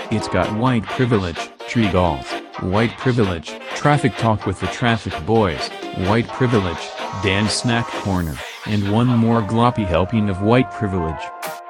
It's got white privilege, tree golf, white privilege, traffic talk with the traffic boys, white privilege, Dan's snack corner, and one more gloppy helping of white privilege.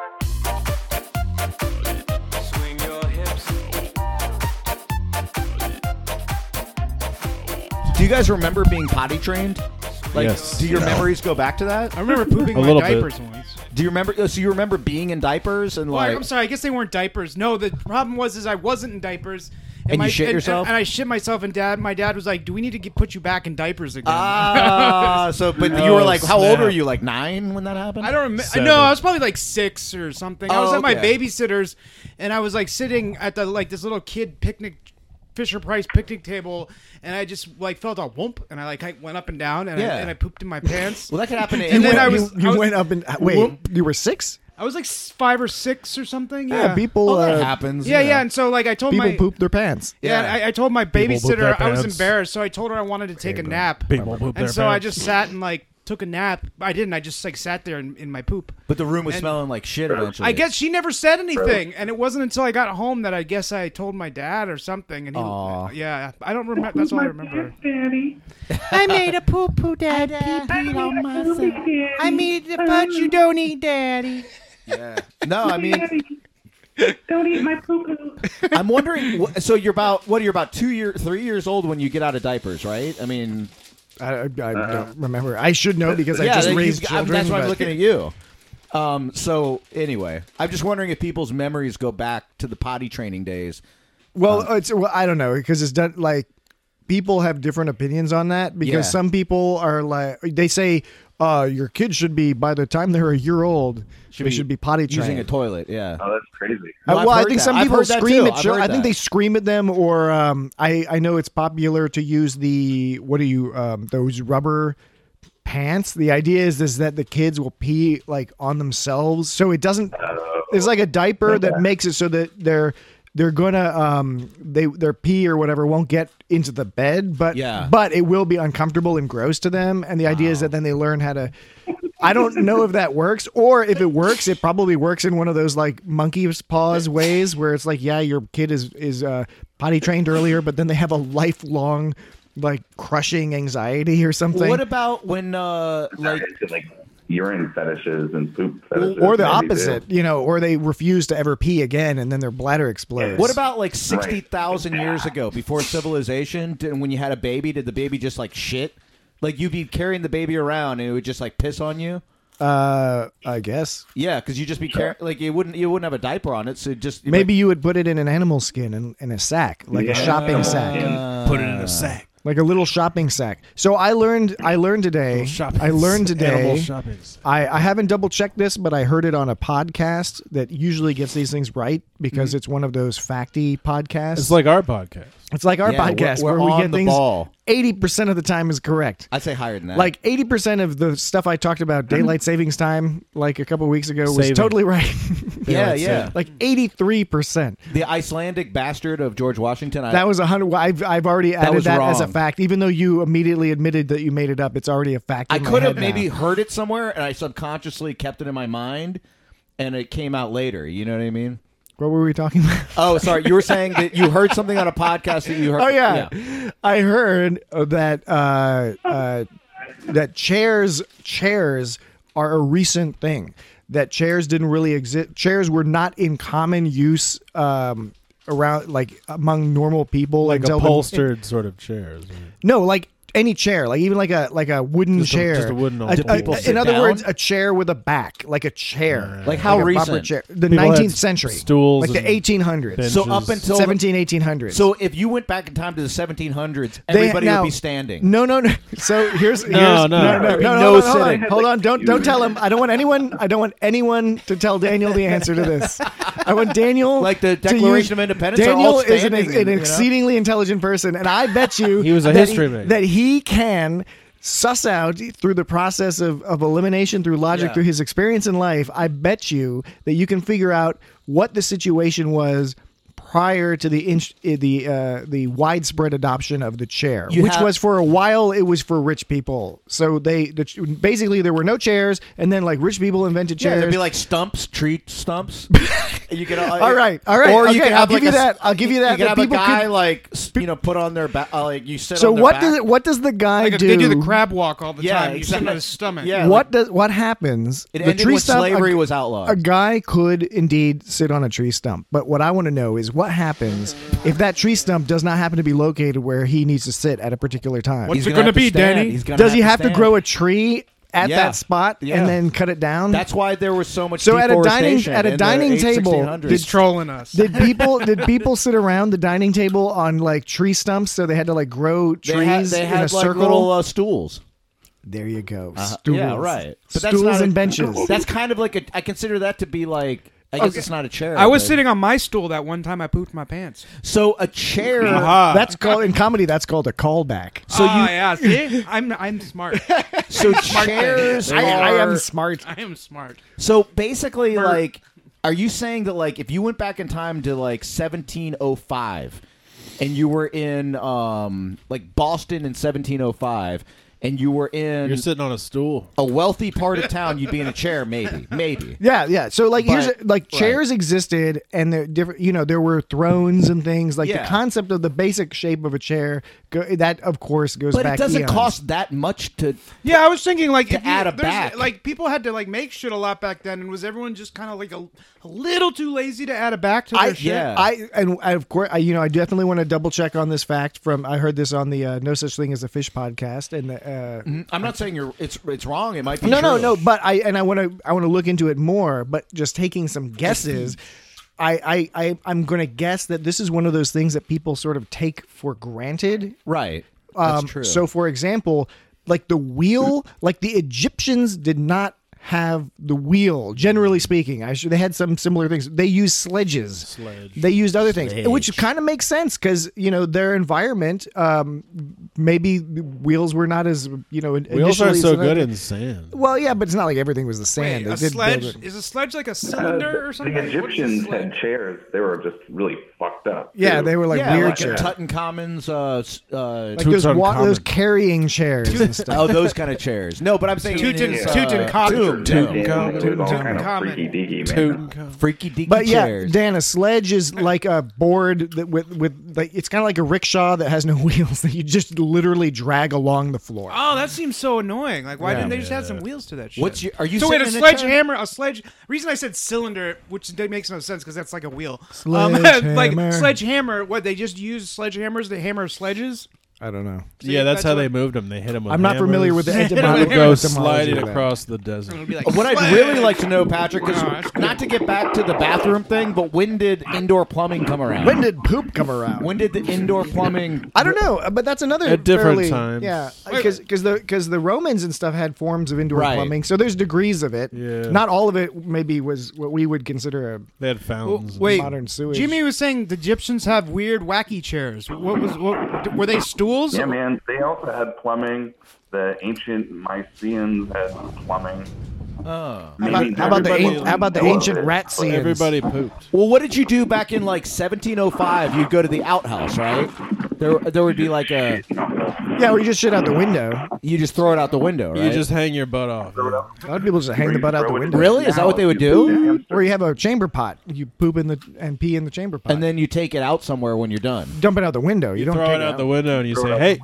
Do you guys remember being potty trained? Like, Yes. do your memories go back to that? I remember pooping A my little diapers bit. once. Do you remember? So you remember being in diapers and Well, like? I'm sorry. I guess they weren't diapers. No, the problem was I wasn't in diapers. And you shit yourself? And I shit myself. And my dad was like, "Do we need to put you back in diapers again?" So but you Oh, were like, how old snap. were you? Like 9 when that happened? I don't remember. Seven. No, I was probably like 6 or something. I was Oh, at my okay. babysitter's, and I was like sitting at the this little kid picnic, Fisher Price picnic table, and I just like felt a whoomp, and I went up and down, and, Yeah. I pooped in my pants. Well, that could happen. And then anywhere. I was- You went up and wait. Whoop. You were 6? I was like 5 or 6 or something. Yeah, Yeah, people. Well, that happens. Yeah, you know. yeah. And so like I told People my poop their pants. Yeah, Yeah. and I told my People poop babysitter their I was pants. embarrassed, so I told her I wanted to take a nap. People poop And their so I pants. just sat and like took a nap. I didn't. I just like sat there in my poop. But the room was And- smelling like shit eventually. I guess she never said anything, and it wasn't until I got home that I guess I told my dad or something. And Aw. yeah, I don't remember. That's all I remember. Daddy. I made a poo poo, Dad. Pee on myself. I made the but you don't eat, Daddy. Yeah. No, I mean, Daddy. Don't eat my poo-poo. I'm wondering. So you're about what? You're about 3 years old when you get out of diapers, right? I mean, I don't remember. I should know because I yeah, just he's- raised children. that's why I'm but- looking at you. So anyway, I'm just wondering if people's memories go back to the potty training days. Well, I don't know because it's done like people have different opinions on that because Yeah. some people are like they say your kid should be by the time they're a year old they should be potty trained. Using a toilet. Yeah. Oh, that's crazy. No, I've well, I heard think that. some I've people heard that scream too. at I've children. heard I think that. they scream at them, or I know it's popular to use the those rubber pants. The idea is that the kids will pee like on themselves, so it doesn't. It's like a diaper that makes it so that they're gonna their pee or whatever won't get into the bed, but Yeah. but it will be uncomfortable and gross to them. And the idea is that then they learn how to. I don't know if that works, or if it works, it probably works in one of those like monkey's paws ways where it's like, yeah, your kid is potty trained earlier, but then they have a lifelong like crushing anxiety or something. What about when like Into, like urine fetishes and poop fetishes. or the maybe, opposite, too. or they refuse to ever pee again, and then their bladder explodes. what about like 60,000 years ago before civilization? When you had a baby, did the baby just like shit? Like you'd be carrying the baby around and it would just like piss on you? I guess Yeah, because you just be like you wouldn't have a diaper on it, so it just maybe you would put it in an animal skin in a sack, like a shopping sack. Put it in a sack. Like a little shopping sack. So I learned today. I learned today. I haven't double checked this, but I heard it on a podcast that usually gets these things right because it's one of those facty podcasts. It's like our podcast. It's like our Yeah, podcast we're where we on get the things ball. 80% of the time is correct. I'd say higher than that. Like 80% of the stuff I talked about daylight savings time like a couple of weeks ago was Saving. totally right. yeah. Like 83%. The Icelandic bastard of George Washington. That was 100. I've already added was that as a wrong. fact, even though you immediately admitted that you made it up. It's already a fact. I in my could have head now. maybe heard it somewhere, and I subconsciously kept it in my mind, and it came out later. You know what I mean? What were we talking about? Oh, sorry. You were saying that you heard something on a podcast that you heard. Oh yeah, I heard that that chairs are a recent thing. That chairs didn't really exist. Chairs were not in common use around like among normal people Like until upholstered sort of chairs. no, like any chair, like even like a wooden Just a- chair. just a wooden old Did people sit in other down? words, a chair with a back, like a chair. Like how a proper recent? chair. The People had 19th century. stools like the and 1800s. benches. So up until 1800s. So if you went back in time to the 1700s, everybody now- would be standing. No. So here's No. There'd be no hold on, sitting. Hold on, don't tell him. I don't want anyone to tell Daniel the answer to this. I want Daniel Like the to Declaration use- of Independence are Daniel all is an standing, you know? exceedingly intelligent person, and I bet you He was a that history major. that he can suss out through the process of elimination, through logic, Yeah. through his experience in life. I bet you that you can figure out what the situation was prior to the widespread adoption of the chair, You which have- was for a while it was for rich people. So basically there were no chairs, and then like rich people invented Yeah, chairs. there'd be like stumps, tree stumps. You could, All right. Or Okay, you could I'll have give like you a- that. I'll give you that. You could that have a people guy could- like put on their back, like you sit. So on their what back. does what does the guy Like do? they do the crab walk all the Yeah, time. You sit on exactly. his stomach. Yeah. What happens? It the ended tree when stump. slavery a, was outlawed. a guy could indeed sit on a tree stump, but what I want to know is what happens if that tree stump does not happen to be located where he needs to sit at a particular time. What's He's it gonna gonna have to be, stand. Danny? He's gonna Does he have to stand. grow a tree at Yeah. that spot Yeah. and then cut it down? That's why there was so much. So at a dining- deforestation at a in the dining table, 1600s. He's trolling us. did people sit around the dining table on like tree stumps so they had to like grow trees they in had a like circle? little stools. There you go. Yeah, Stools. right. But Stools that's not and benches. That's kind of like I consider that to be like. I guess it's not a chair. I was but- sitting on my stool that one time I pooped my pants. So a chair. That's called in comedy. That's called a callback. So yeah, see, I'm smart. So chairs. I am are- smart. I am smart. So basically, like, are you saying that like if you went back in time to like 1705, and you were in like Boston in 1705, and you were in You're sitting on a stool. a wealthy part of town, you'd be in a chair, maybe. Yeah. So like here's But- like chairs existed and they're different. You know, there were thrones and things like Yeah. the concept of the basic shape of a chair. That of course goes But back. it doesn't eons. cost that much to. Yeah, I was thinking like if add a there's- back. Like people had to like make shit a lot back then, and was everyone just kind of like a little too lazy to add a back to their shit? yeah. I of course I definitely want to double check on this fact from I heard this on the No Such Thing as a Fish podcast and I'm not saying it's wrong. It might be no true. but I want to look into it more, but just taking some guesses. I'm going to guess that this is one of those things that people sort of take for granted. Right. That's true. So, for example, like the wheel, like the Egyptians did not have the wheel. Generally speaking, they had some similar things. They used sledges. They used other things, which kind of makes sense because their environment. Maybe wheels were not as Wheels initially aren't so so good in sand. Well, yeah, but it's not like everything was the sand. Wait, They a did build sledge it. is a sledge like a cylinder or something? The What is a Egyptians sledge? had chairs. They were just really fucked up. Yeah, too. they were like yeah, weird like chairs. Tutankhamun's. Like those Tutankhamun. those carrying chairs and stuff. Oh, those kind of chairs. No, but I'm saying Tutankhamun. It was all kind of Tutankhamun. freaky deaky, man. freaky deaky But yeah, chairs. Dan, a sledge is like a board that with like it's kind of like a rickshaw that has no wheels that you just literally drag along the floor. Oh, that seems so annoying. Like, why Yeah. didn't they just add some wheels to that shit? Are you so wait, a sitting in a chair? sledgehammer, a sledge. Reason I said cylinder, which makes no sense because that's like a wheel. Sledgehammer. like sledgehammer. What they just use sledgehammers to hammer sledges? I don't know. Yeah, that's how what- they moved them. They hit them with I'm not familiar with the hammers. etymology. They would go etymology sliding of that. across the desert. It'll be like, What I'd sledge! really like to know, Patrick, is Wow, that's not to get back to the bathroom thing, but when did indoor plumbing come around? When did poop come around? When did the indoor plumbing? I don't know, but that's another At different fairly- times. Yeah, because the Romans and stuff had forms of indoor Right. plumbing, so there's degrees of it. Yeah. Not all of it maybe was what we would consider They had fountains. Wait, modern sewage. Jimmy was saying the Egyptians have weird, wacky chairs. What were they stools? Yeah, man. They also had plumbing. The ancient Mycenaeans had plumbing. Oh. Maybe How about the everybody how about the knew of ancient it, rat but seals? Everybody pooped. Well, what did you do back in like 1705? You'd go to the outhouse, right? There would be like a Yeah, or you just shit out the window. you just throw it out the window, right? You just hang your butt off. A lot of people just hang the butt out the window. Really? Is that what they would do? Or you have a chamber pot. You poop in and pee in the chamber pot. And then you take it out somewhere when you're done. dump it out the window. You, don't Throw take it out the window and you say, "Hey,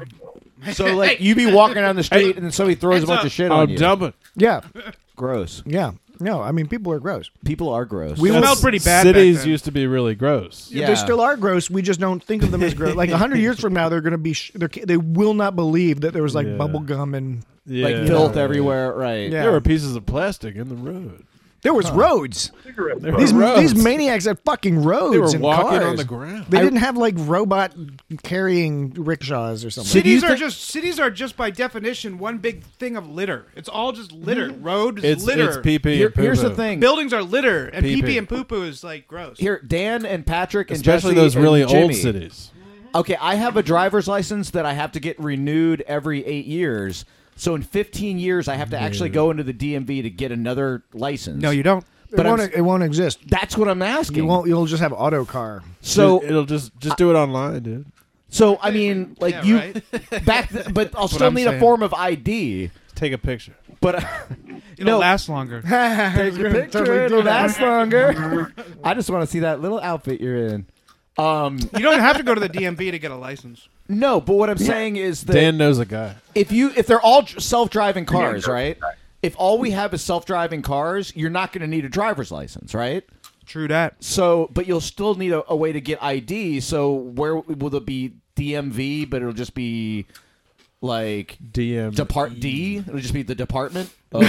So like you be walking down the street and then somebody throws a bunch of shit on I'm you. dumping." Yeah, Gross. yeah. No, I mean people are gross. People are gross. We smelled will- pretty bad. back Cities then. used to be really gross. Yeah. They still are gross. We just don't think of them as gross. Like 100 years from now, they're going to be. They will not believe that there was like Yeah. bubble gum and Yeah. like filth everywhere, right? Yeah. There were pieces of plastic in the road. there was roads. There These were roads. these maniacs had fucking roads. They were and walking cars. on the ground. They didn't have like robot carrying rickshaws or something. Cities are just by definition one big thing of litter. It's all just litter. Road is It's litter. pee-pee and Here's the poo-poo. thing. Buildings are litter, and Pee-pee. pee-pee and poo-poo is like gross. Here, Dan and Patrick and Especially Jesse those really and old Jimmy. cities. Okay, I have a driver's license that I have to get renewed every 8 years. So in 15 years, I have to actually go into the DMV to get another license. No, you don't. But it won't exist. That's what I'm asking. You won't. You'll just have auto car. So, It'll just do it online, dude. so I mean, like Yeah, you right? back, but I'll still I'm need a saying. form of ID. Take a picture. But It'll last longer. take a picture, it'll last longer. I just want to see that little outfit you're in. You don't have to go to the DMV to get a license. No, but what I'm saying is that Dan knows a guy. if they're all self-driving cars, Yeah, right? If all we have is self-driving cars, you're not going to need a driver's license, right? True that. So, but you'll still need a way to get ID. So, where will it be? DMV, but it'll just be like DM. Depart D. It'll just be the department.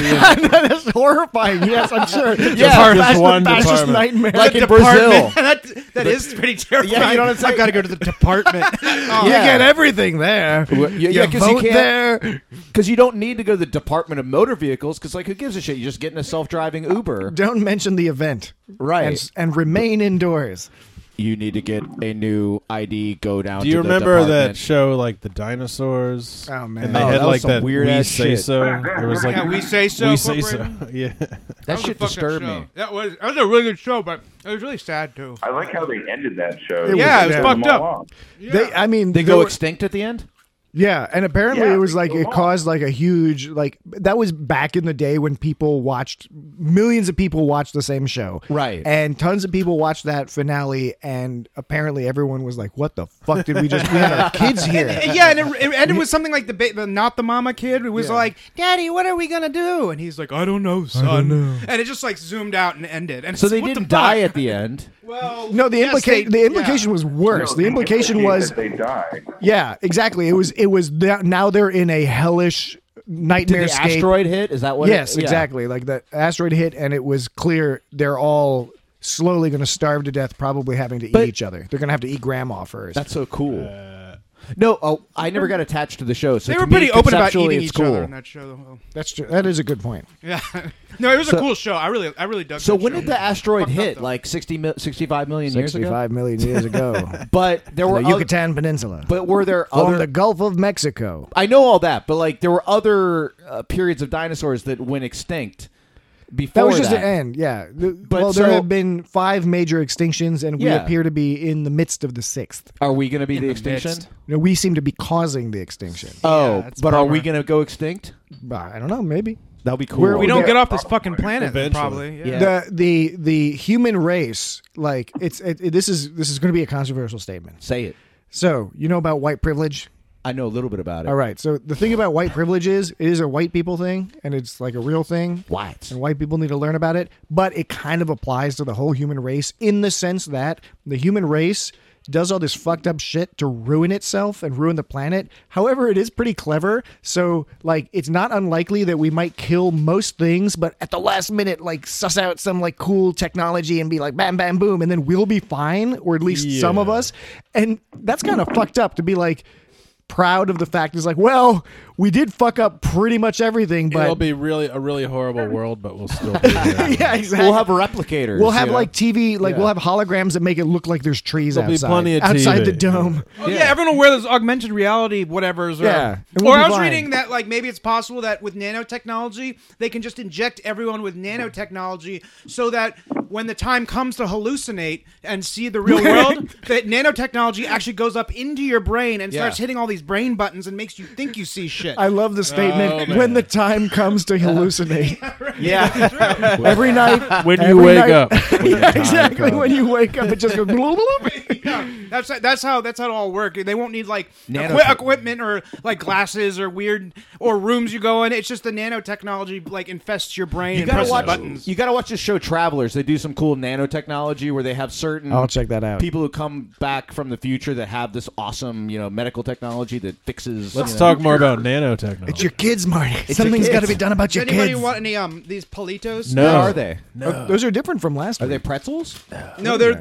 That's horrifying. Yes, I'm sure. Yeah, that's one the fascist department. nightmare. like in Department. Brazil. that is pretty terrifying. Yeah, you know what I'm saying? I've got to go to the department. You get everything there. Yeah, you 'cause you vote can't- there. Because you don't need to go to the Department of Motor Vehicles. Because like, who gives a shit? You're just getting a self-driving Uber, Don't mention the event. right? And remain indoors. You need to get a new ID. Go down. Do you to the remember that department. show, like the dinosaurs? Oh, man. And they Oh, had that was like some that weird-ass We Say shit. So. There was like Yeah, We Say So. We Say So. Incorporated. Yeah. That was a shit fucked up disturbed show. me. That was a really good show, but it was really sad too. I like how they ended that show. Yeah, it was Killed fucked them all up. off. They there go were- extinct at the end. Yeah, and apparently Yeah, it was they like go it on. caused like a huge like that was back in the day when people watched millions of people watched the same show. Right. And tons of people watched that finale and apparently everyone was like, "What the fuck did we just we had our kids here?" Yeah, and it ended with something like the not the mama kid who was like, "Daddy, what are we gonna do?" And he's like, "I don't know, son." And it just like zoomed out and ended. And So it's, they what the didn't fuck? die at the end. Well, No, the yes, implication was worse. No, the implication implicate was that they died. yeah, exactly. It was now they're in a hellish Did nightmare the asteroid hit? Is that what? Yes, yeah. exactly. Like the asteroid hit, and it was clear they're all slowly going to starve to death, probably having to But- eat each other. They're going to have to eat grandma first. That's so cool. No, I never got attached to the show. So They to were me, pretty open about conceptually, eating it's each other cool. in that show. Though. That's true. That is a good point. Yeah, no, it was So- a cool show. I really dug. So that when show. did the asteroid Fucked up, hit? though. Like 65 million years ago. 65 million years ago, But there the were Yucatan Peninsula, but were there on other? the Gulf of Mexico. I know all that, but like there were other periods of dinosaurs that went extinct before That was just the end. Yeah. Well, there so- have been 5 major extinctions, and we Yeah. appear to be in the midst of the 6th. Are we going to be In the the extinction? midst. We seem to be causing the extinction. Oh, that's but are we bummer. going to go extinct? I don't know. Maybe. That'll be cool. We're- we don't Yeah. get off this fucking planet, then, Eventually. probably. Yeah. Yeah. The human race, like this is going to be a controversial statement. Say it. So you know about white privilege? I know a little bit about it. All right. So the thing about white privilege is it is a white people thing, and it's like a real thing. What? And white people need to learn about it, but it kind of applies to the whole human race in the sense that the human race does all this fucked up shit to ruin itself and ruin the planet. However, it is pretty clever. So, like, it's not unlikely that we might kill most things, but at the last minute, like, suss out some, like, cool technology and be like, bam, bam, boom, and then we'll be fine, or at least some of Yeah. us. And that's kind of fucked up to be like, proud of the fact is like, well, we did fuck up pretty much everything, but It'll be a really horrible world, but we'll still be there. yeah, exactly. We'll have replicators. We'll have you know? like TV, like Yeah. we'll have holograms that make it look like there's trees There'll be outside, plenty of outside TV. the dome. Oh, yeah, everyone will wear those augmented reality whatevers. Or, Yeah, and we'll or be I was fine. reading that like maybe it's possible that with nanotechnology they can just inject everyone with nanotechnology so that when the time comes to hallucinate and see the real world, that nanotechnology actually goes up into your brain and starts hitting all these brain buttons and makes you think you see shit. I love the statement man. when the time comes to hallucinate. Yeah. Every night, When you every wake night- up. Yeah, exactly. When you wake up, it just goes. Yeah, that's how it all work. They won't need like Nanotech- equipment or like glasses or weird or rooms you go in. It's just the nanotechnology like infests your brain You and gotta presses watch. buttons. You gotta watch the show Travelers. They do some cool nanotechnology where they have certain. I'll check that out. People who come back from the future that have this awesome, medical technology that fixes. Let's talk more about nanotechnology. It's your kids, Marty. your Something's got to kids. be done about Does your anybody kids. want any these Politos? No. What are they? Those are different from last Are week. they pretzels? No, they're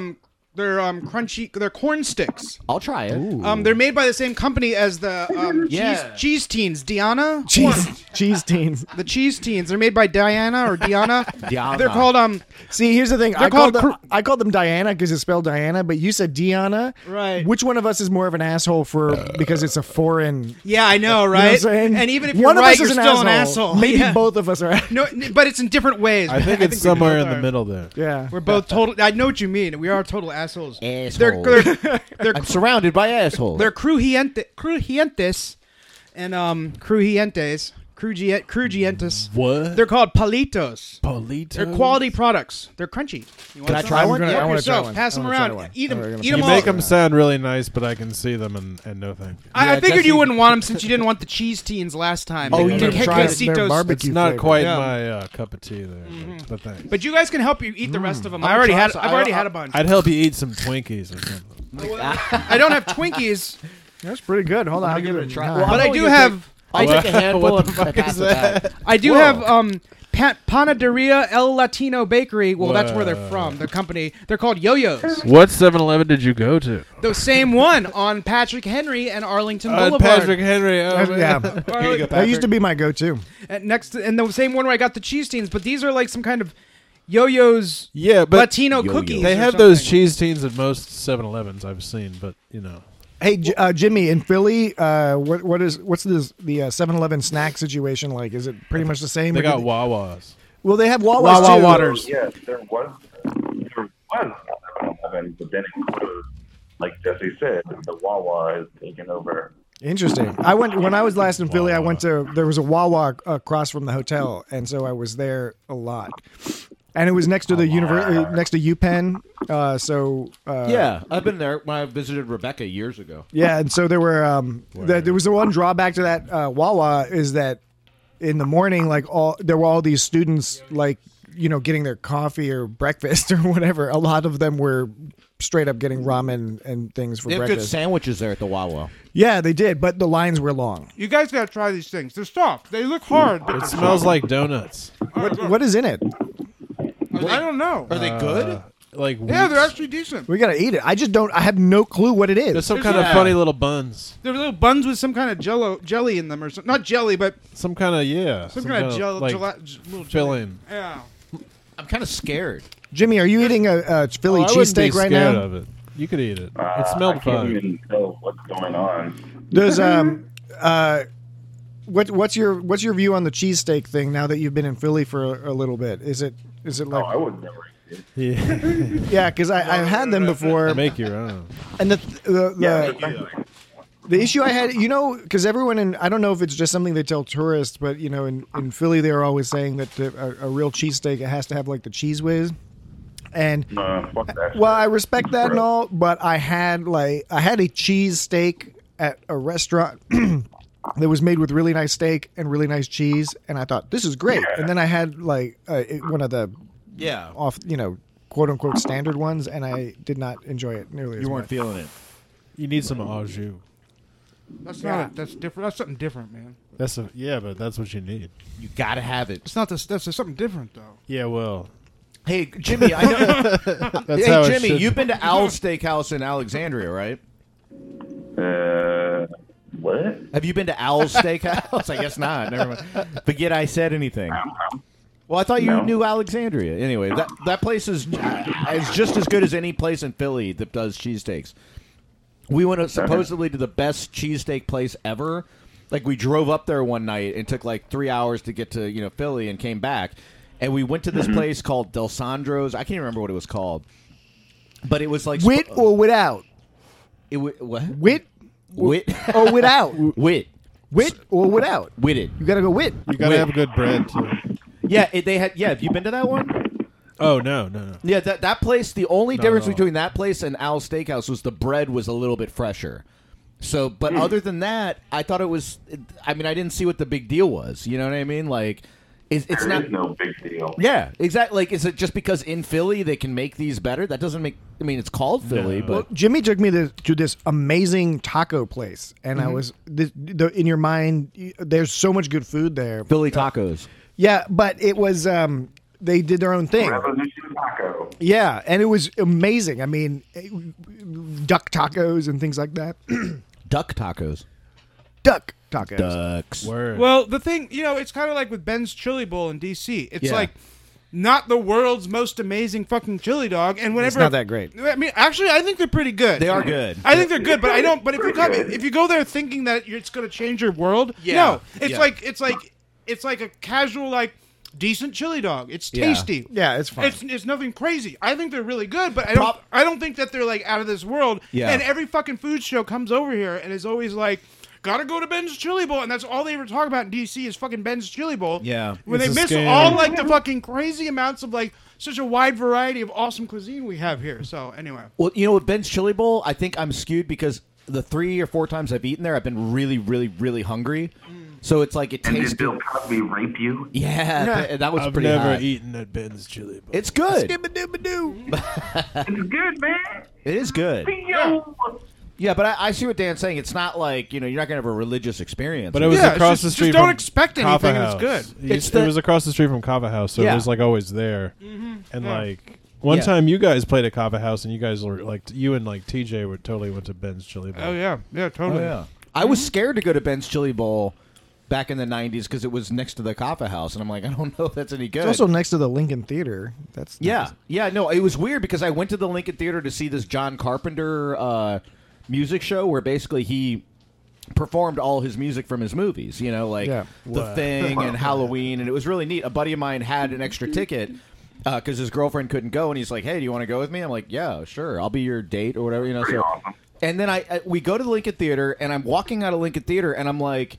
crunchy. They're corn sticks. I'll try it. They're made by the same company as the Yeah. cheese teens. Diana, Cheese teens. the cheese teens. They're made by Diana or Diana. Diana. They're called See, here's the thing. I called called them Diana because it's spelled Diana, but you said Diana. Right. Which one of us is more of an asshole because it's a foreign? Yeah, I know, You know right? what I'm saying? And even if one you're of right, us you're is still an asshole. Maybe Yeah. both of us are. No, but it's in different ways. I think it's we somewhere both in the are. middle there. Yeah. We're both total. I know what you mean. We are total assholes. Asshole. They're I'm surrounded by assholes. They're crujientes and crujientes. Crujientos. What? They're called palitos. Palitos. They're quality products. They're crunchy. You Can I want try some? one? I Help wanna try yourself. one. Pass I them wanna try around. one. Eat them. I'm gonna Eat You them all. make them sound really nice, but I can see them and no thank you. I Yeah, figured Jesse- you wouldn't want them since you didn't want the cheese teens last time. Oh, The you didn't try quesitos. their barbecue. It's not flavor. quite Yeah. my cup of tea there, but thanks. But you guys can help you eat the rest of them. I'm I already gonna had. try I've some. already had a bunch. I'd help you eat some Twinkies or something. I don't have Twinkies, That's pretty good. Hold on, I'll give it a try. Well, but I'm I do only have. I'll take a handful What of the fuck pass is it back. that? I do Whoa. have Panaderia El Latino Bakery. Well, that's where they're from. The company. They're called Yo-Yos. What 7-Eleven did you go to? The same one on Patrick Henry and Arlington Boulevard. Patrick Henry. Oh, man. Yeah, Here you go, that used Patrick. to be my go-to. And and the same one where I got the cheese teens. But these are like some kind of Yo-Yos Yeah, but Latino Yo-Yos. cookies. they or have those something. cheese teens at most 7-Elevens I've seen, but you know. Hey, Jimmy, in Philly, what's the 7-Eleven snack situation like? Is it pretty much the same? They or got do Wawas. well, they have Wawas Wawa too. waters. Yes, there was 7-Eleven, but then it closed. Like Jesse said, the Wawa is taking over. Interesting. When I was last in Philly. I went to there was a Wawa across from the hotel, and so I was there a lot. And it was next to the next to UPenn. Yeah, I've been there when I visited Rebecca years ago. Yeah, and so there were there was the one drawback to that Wawa is that in the morning, like there were all these students like getting their coffee or breakfast or whatever. A lot of them were straight up getting ramen and things for They have good breakfast. sandwiches there at the Wawa. Yeah, they did, but the lines were long. You guys gotta try these things. They're soft. They look hard, but It smells like donuts. What is in it? I don't know. Are they good? Like Yeah, wheat. they're actually decent. We gotta eat it. I just don't. I have no clue what it There's is. some kind of Yeah. funny little buns. They're little buns with some kind of jelly in them, or some, not jelly, but Some kind of some kind of like little filling. Yeah. I'm kind of scared. Jimmy, are you eating a Philly Oh, I wouldn't be cheesesteak right scared now? of it. You could eat it. I It smelled can't fun. even tell what's going on. Does what's your view on the cheesesteak thing now that you've been in Philly for a little bit? Is it Oh, like I would never eat it. Yeah. yeah? Because I've had them before, Make your own. and Yeah, the issue I had, because everyone in I don't know if it's just something they tell tourists, but in Philly they're always saying that a real cheesesteak it has to have like the cheese whiz. And fuck that. well, I respect that and all, but I had a cheese steak at a restaurant that was made with really nice steak and really nice cheese, and I thought this is great. And then I had one of the Yeah. off, quote unquote standard ones, and I did not enjoy it nearly as You weren't much. feeling it. You need some au jus. That's not. That's different. That's something different, man. But that's what you need. You got to have it. It's not this. That's something different, though. Yeah, well, Hey, Jimmy, I know. that's Hey, how it Jimmy, should you've be. been to Al's Steakhouse in Alexandria, right? What? Have you been to Al's Steakhouse? I guess not. Never mind. Forget I said anything. Well, I thought you No. knew Alexandria. Anyway, that place is just as good as any place in Philly that does cheesesteaks. We went supposedly to the best cheesesteak place ever. Like, we drove up there one night and took like 3 hours to get to Philly and came back. And we went to this place called Del Sandro's. I can't remember what it was called, but it was like Wit or without? what? Wit Wit or without? wit Wit or without? witted. You gotta go wit. You gotta have good bread too. Yeah, they had. Yeah, have you been to that one? Oh no. Yeah, that place. The only Not difference at all. between that place and Al's Steakhouse was the bread was a little bit fresher. So, but other than that, I thought it was. I mean, I didn't see what the big deal was. You know what I mean? Like, it's There not. is no big deal. Yeah, exactly. Like, is it just because in Philly they can make these better? That doesn't make. I mean, it's called Philly, No. but Well, Jimmy took me to this amazing taco place, and I was in your mind. There's so much good food there. Philly tacos. Yeah, but it was they did their own thing. Revolution Taco. Yeah, and it was amazing. I mean, duck tacos and things like that. Duck tacos. Duck tacos. Ducks. Word. Well, the thing, it's kind of like with Ben's Chili Bowl in D.C. It's Yeah. like not the world's most amazing fucking chili dog, and whenever It's not that great. I mean, actually, I think they're pretty good. They are good. I think they're good, but I don't. But if you go there thinking that it's going to change your world, Yeah. no, it's Yeah. like it's like a casual decent chili dog. It's Yeah. tasty. Yeah, it's fine. It's nothing crazy. I think they're really good, but I don't think that they're out of this world. Yeah. And every fucking food show comes over here and is always like, gotta go to Ben's Chili Bowl, and that's all they ever talk about in DC is fucking Ben's Chili Bowl. Yeah. when It's they a miss scam. all like the fucking crazy amounts of like such a wide variety of awesome cuisine we have here. So anyway, Well, you know, with Ben's Chili Bowl, I think I'm skewed because the 3 or 4 times I've eaten there, I've been really, really, really hungry. So it's like it And tastes did Bill good. Cosby rape you? Yeah, that was I've pretty never hot. eaten at Ben's Chili Bowl. It's good. It's good, man. It is good. Yo. Yeah, but I see what Dan's saying. It's not like, you know, you're not going to have a religious experience. But it was Yeah, it's across just- the just street. don't from expect Kava anything, and it's House. good. It's It the- was across the street from Kava House, so Yeah. it was like always there. And like one Yeah. time, you guys played at Kava House, and you guys were like, you and like TJ were totally went to Ben's Chili Bowl. oh yeah, totally. I was scared to go to Ben's Chili Bowl back in the 90s because it was next to the Kaffa House. And I'm like, I don't know if that's any good. It's also next to the Lincoln Theater. That's Yeah, yeah, no, it was weird because I went to the Lincoln Theater to see this John Carpenter music show where basically he performed all his music from his movies, you know, like Yeah. The Thing and Halloween, and it was really neat. A buddy of mine had an extra ticket because his girlfriend couldn't go, and he's like, "Hey, do you want to go with me?" I'm like, "Yeah, sure, I'll be your date or whatever," you know. Pretty So, awesome. and then we go to the Lincoln Theater, and I'm walking out of Lincoln Theater, and I'm like.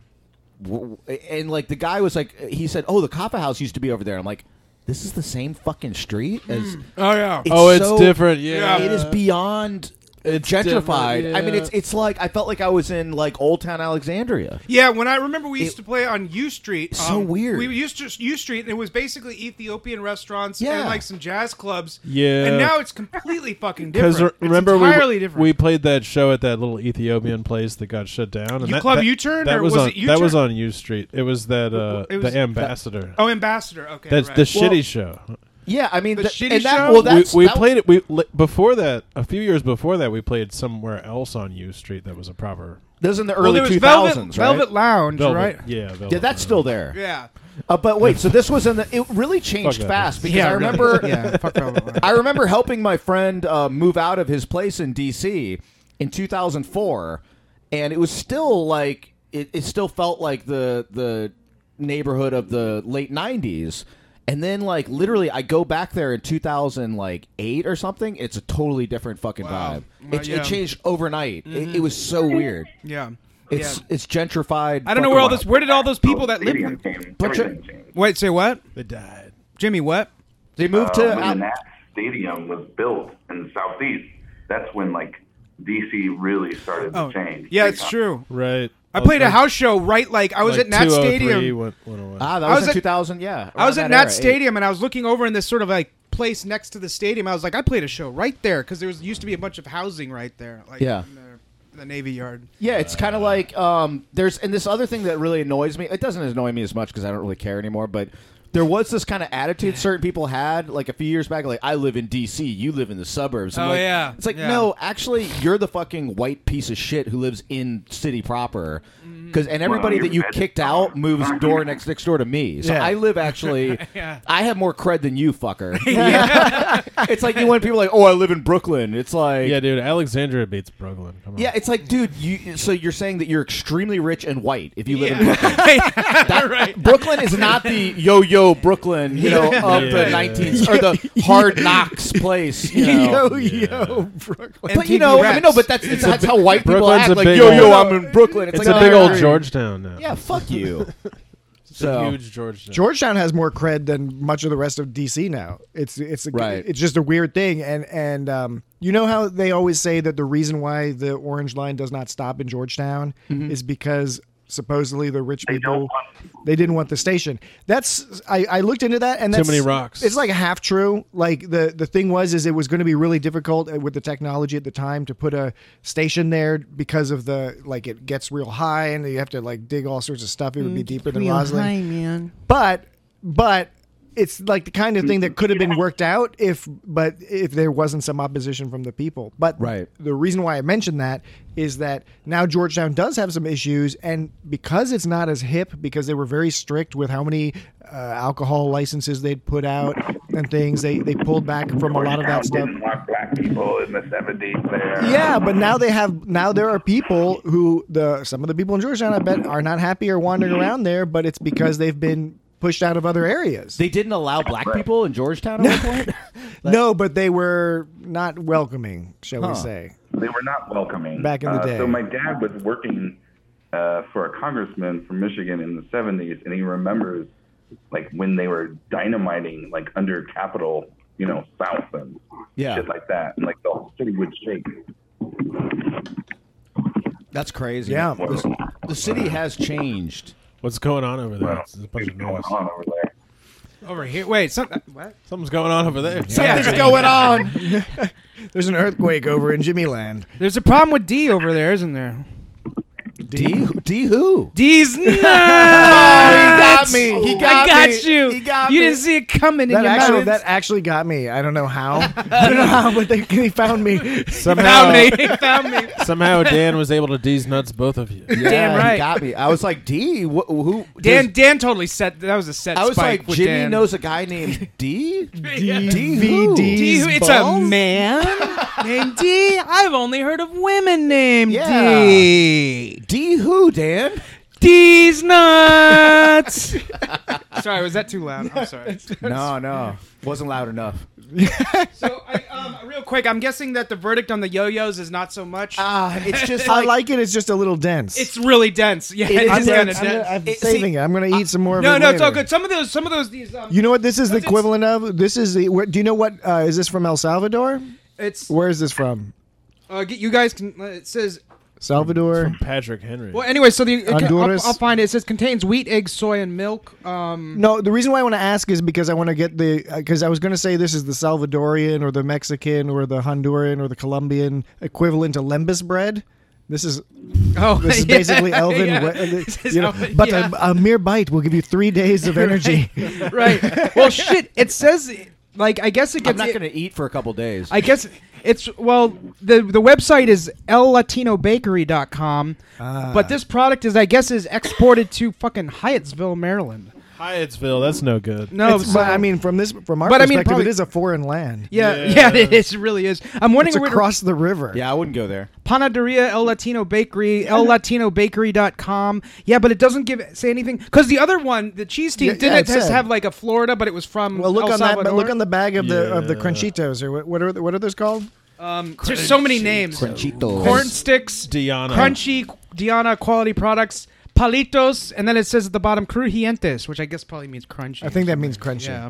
And like the guy was like, he said, "Oh, the Kaffa House used to be over there." I'm like, "This is the same fucking street as." Oh yeah. It's so- different. Yeah, It is beyond It's gentrified. different, I mean, yeah. it's like I felt like I was in like Old Town Alexandria. Yeah, when I remember we used to play on U Street. So weird. We used to U Street, and it was basically Ethiopian restaurants Yeah. and like some jazz clubs. Yeah. and now it's completely fucking Because different. remember it's entirely we different. we played that show at that little Ethiopian place that got shut down. And U that, Club that, U-Turn, That or was was on it U-Turn? that was on U Street. It was that It was- the Ambassador. oh, Ambassador. Okay, That's right. the shitty show. Yeah, I mean, The th- shitty and that, show? well, that's, we that- played it. We before that, a few years before that, we played somewhere else on U Street that was a proper That was in the well, early there was 2000s, Velvet, right? Velvet Lounge, Velvet. right? Yeah, Velvet Yeah, that's still there. Yeah. But wait, so this was in the. It really changed Fuck that fast place. because I really. remember. Yeah, fuck Velvet Lounge. I remember helping my friend move out of his place in D.C. in 2004, and it was still like it still felt like the neighborhood of the late 90s. And then, like, literally, I go back there in 2008 or something. It's a totally different fucking Wow. vibe. It, Yeah. it changed overnight. It was so weird. Yeah. It's Yeah. it's gentrified. I don't know where did all those people that live Stadium there? changed. But Everything changed. Wait, say what? They died. Jimmy, what? They moved to. When the Nats Stadium was built in the southeast, that's when like DC really started to change. Yeah, Big it's time. true. Right. I played a house show right like I was Like at Nat 203 Stadium. went away. that I was, was in at- 2000. Yeah, I was around at that Nat era, Stadium and I was looking over in this sort of like place next to the stadium. I was like, I played a show right there because there used to be a bunch of housing right there. Like Yeah. in the Navy Yard. Yeah, it's kind of like there's and this other thing that really annoys me. It doesn't annoy me as much because I don't really care anymore. But there was this kind of attitude certain people had like a few years back. Like, I live in D.C., you live in the suburbs. I'm Oh, like, yeah. It's like, Yeah. no, actually, you're the fucking white piece of shit who lives in city proper. And everybody Well, that you you're kicked red. out moves next door to me. So Yeah. I live actually. Yeah. I have more cred than you, fucker. It's like when people are like, oh, I live in Brooklyn. It's like, Yeah, dude. Alexandria beats Brooklyn. Come on. yeah, it's like, dude, so you're saying that you're extremely rich and white if you live in Brooklyn. Brooklyn is not the yo-yo Brooklyn, you know, of the Yeah. 19th or the Hard Knocks place, you know. Brooklyn. But you know, I mean, no, but that's how white people Brooklyn's act. a Like, big yo, old- I'm in Brooklyn. It's like, a no, big no, old no. Georgetown now. Yeah, fuck you. It's So a huge Georgetown. Georgetown has more cred than much of the rest of DC now. It's Right. It's just a weird thing, and you know how they always say that the reason why the Orange Line does not stop in Georgetown is because supposedly the rich They people don't want they didn't want the station. That's I looked into that, and Too that's many rocks. It's like half true. Like the thing was it was going to be really difficult with the technology at the time to put a station there because of the like it gets real high and you have to like dig all sorts of stuff. It would be deeper than Roslyn. man. But it's like the kind of thing that could have been worked out if there wasn't some opposition from the people. But Right. the reason why I mentioned that is that now Georgetown does have some issues, and because it's not as hip, because they were very strict with how many alcohol licenses they'd put out and things, they pulled back from a lot of that stuff. Didn't want black people in the 70s there. Yeah, but now there are people who some of the people in Georgetown I bet are not happy or wandering around there, but it's because they've been pushed out of other areas. they didn't allow black people in Georgetown at one point? No, but they were not welcoming, shall Huh. we say. They were not welcoming. Back in the day. So my dad was working for a congressman from Michigan in the 70s, and he remembers like when they were dynamiting like under Capitol, South and shit like that, and like the whole city would shake. That's crazy. Yeah. The city has changed. What's going on over there? Well, There's a bunch of going noise. on over there. Over here. Wait. What? Something's going on over there. Something's going on. There's an earthquake over in Jimmy Land. There's a problem with D over there, isn't there? D who? D's nuts. He got me. He got I got me. you. He got you me. didn't see it coming in your That mouth. actually got me. I don't know how. But he found me. Somehow, He found me. somehow Dan was able to D's nuts both of you. Yeah, Damn right. He got me. I was like, D? Who? Dan totally set. That was a set. I was spike like, with Jimmy Dan. knows a guy named D? DVDs. D, it's a man named D. I've only heard of women named Yeah. D. D who, Dan? D's nuts. Sorry, was that too loud? I'm sorry. No. Wasn't loud enough. So, real quick, I'm guessing that the verdict on the yo-yos is not so much. It's just I like... like it. It's just a little dense. It's really dense. Yeah, It it's is kind of dense. dense. I'm saving it. I'm going to eat some more of No, it no, it's all later. good. Some of those. These. You know what this is the What's it- equivalent of? This is the. Do you know what? Is this from El Salvador? It's. Where is this from? You guys can. It says. Salvador. Patrick Henry. Well, anyway, so Honduras. I'll find it. It says contains wheat, eggs, soy, and milk. No, the reason why I want to ask is because I want to get the because I was going to say this is the Salvadorian or the Mexican or the Honduran or the Colombian equivalent to lembas bread. This is This is basically Elvin. Yeah. This is You know, Elvin, but yeah. a mere bite will give you 3 days of energy. Right. Well, shit. It says like I guess it I'm gets. not going to eat for a couple days. I guess it's the website is ellatinobakery.com, but this product is exported to fucking Hyattsville, Maryland. Hyattsville, that's no good. No, It's- so- but I mean, from our But I mean, perspective, probably- it is a foreign land. yeah, it is. It really is. I'm wondering It's where across the river. Yeah, I wouldn't go there. Panaderia El Latino Bakery, ellatinobakery.com. Yeah, but it doesn't say anything because the other one, the cheese team, Yeah, didn't yeah, it it has said. have like a Florida, but it was from Well, look El on that. Salvador. But look on the bag of the Yeah. Crunchitos or what are those called? There's so many names. Crunchitos. Corn sticks, Diana. Crunchy, Diana quality products, Palitos, and then it says at the bottom Crujientes, which I guess probably means crunchy. I think that means crunchy. Yeah.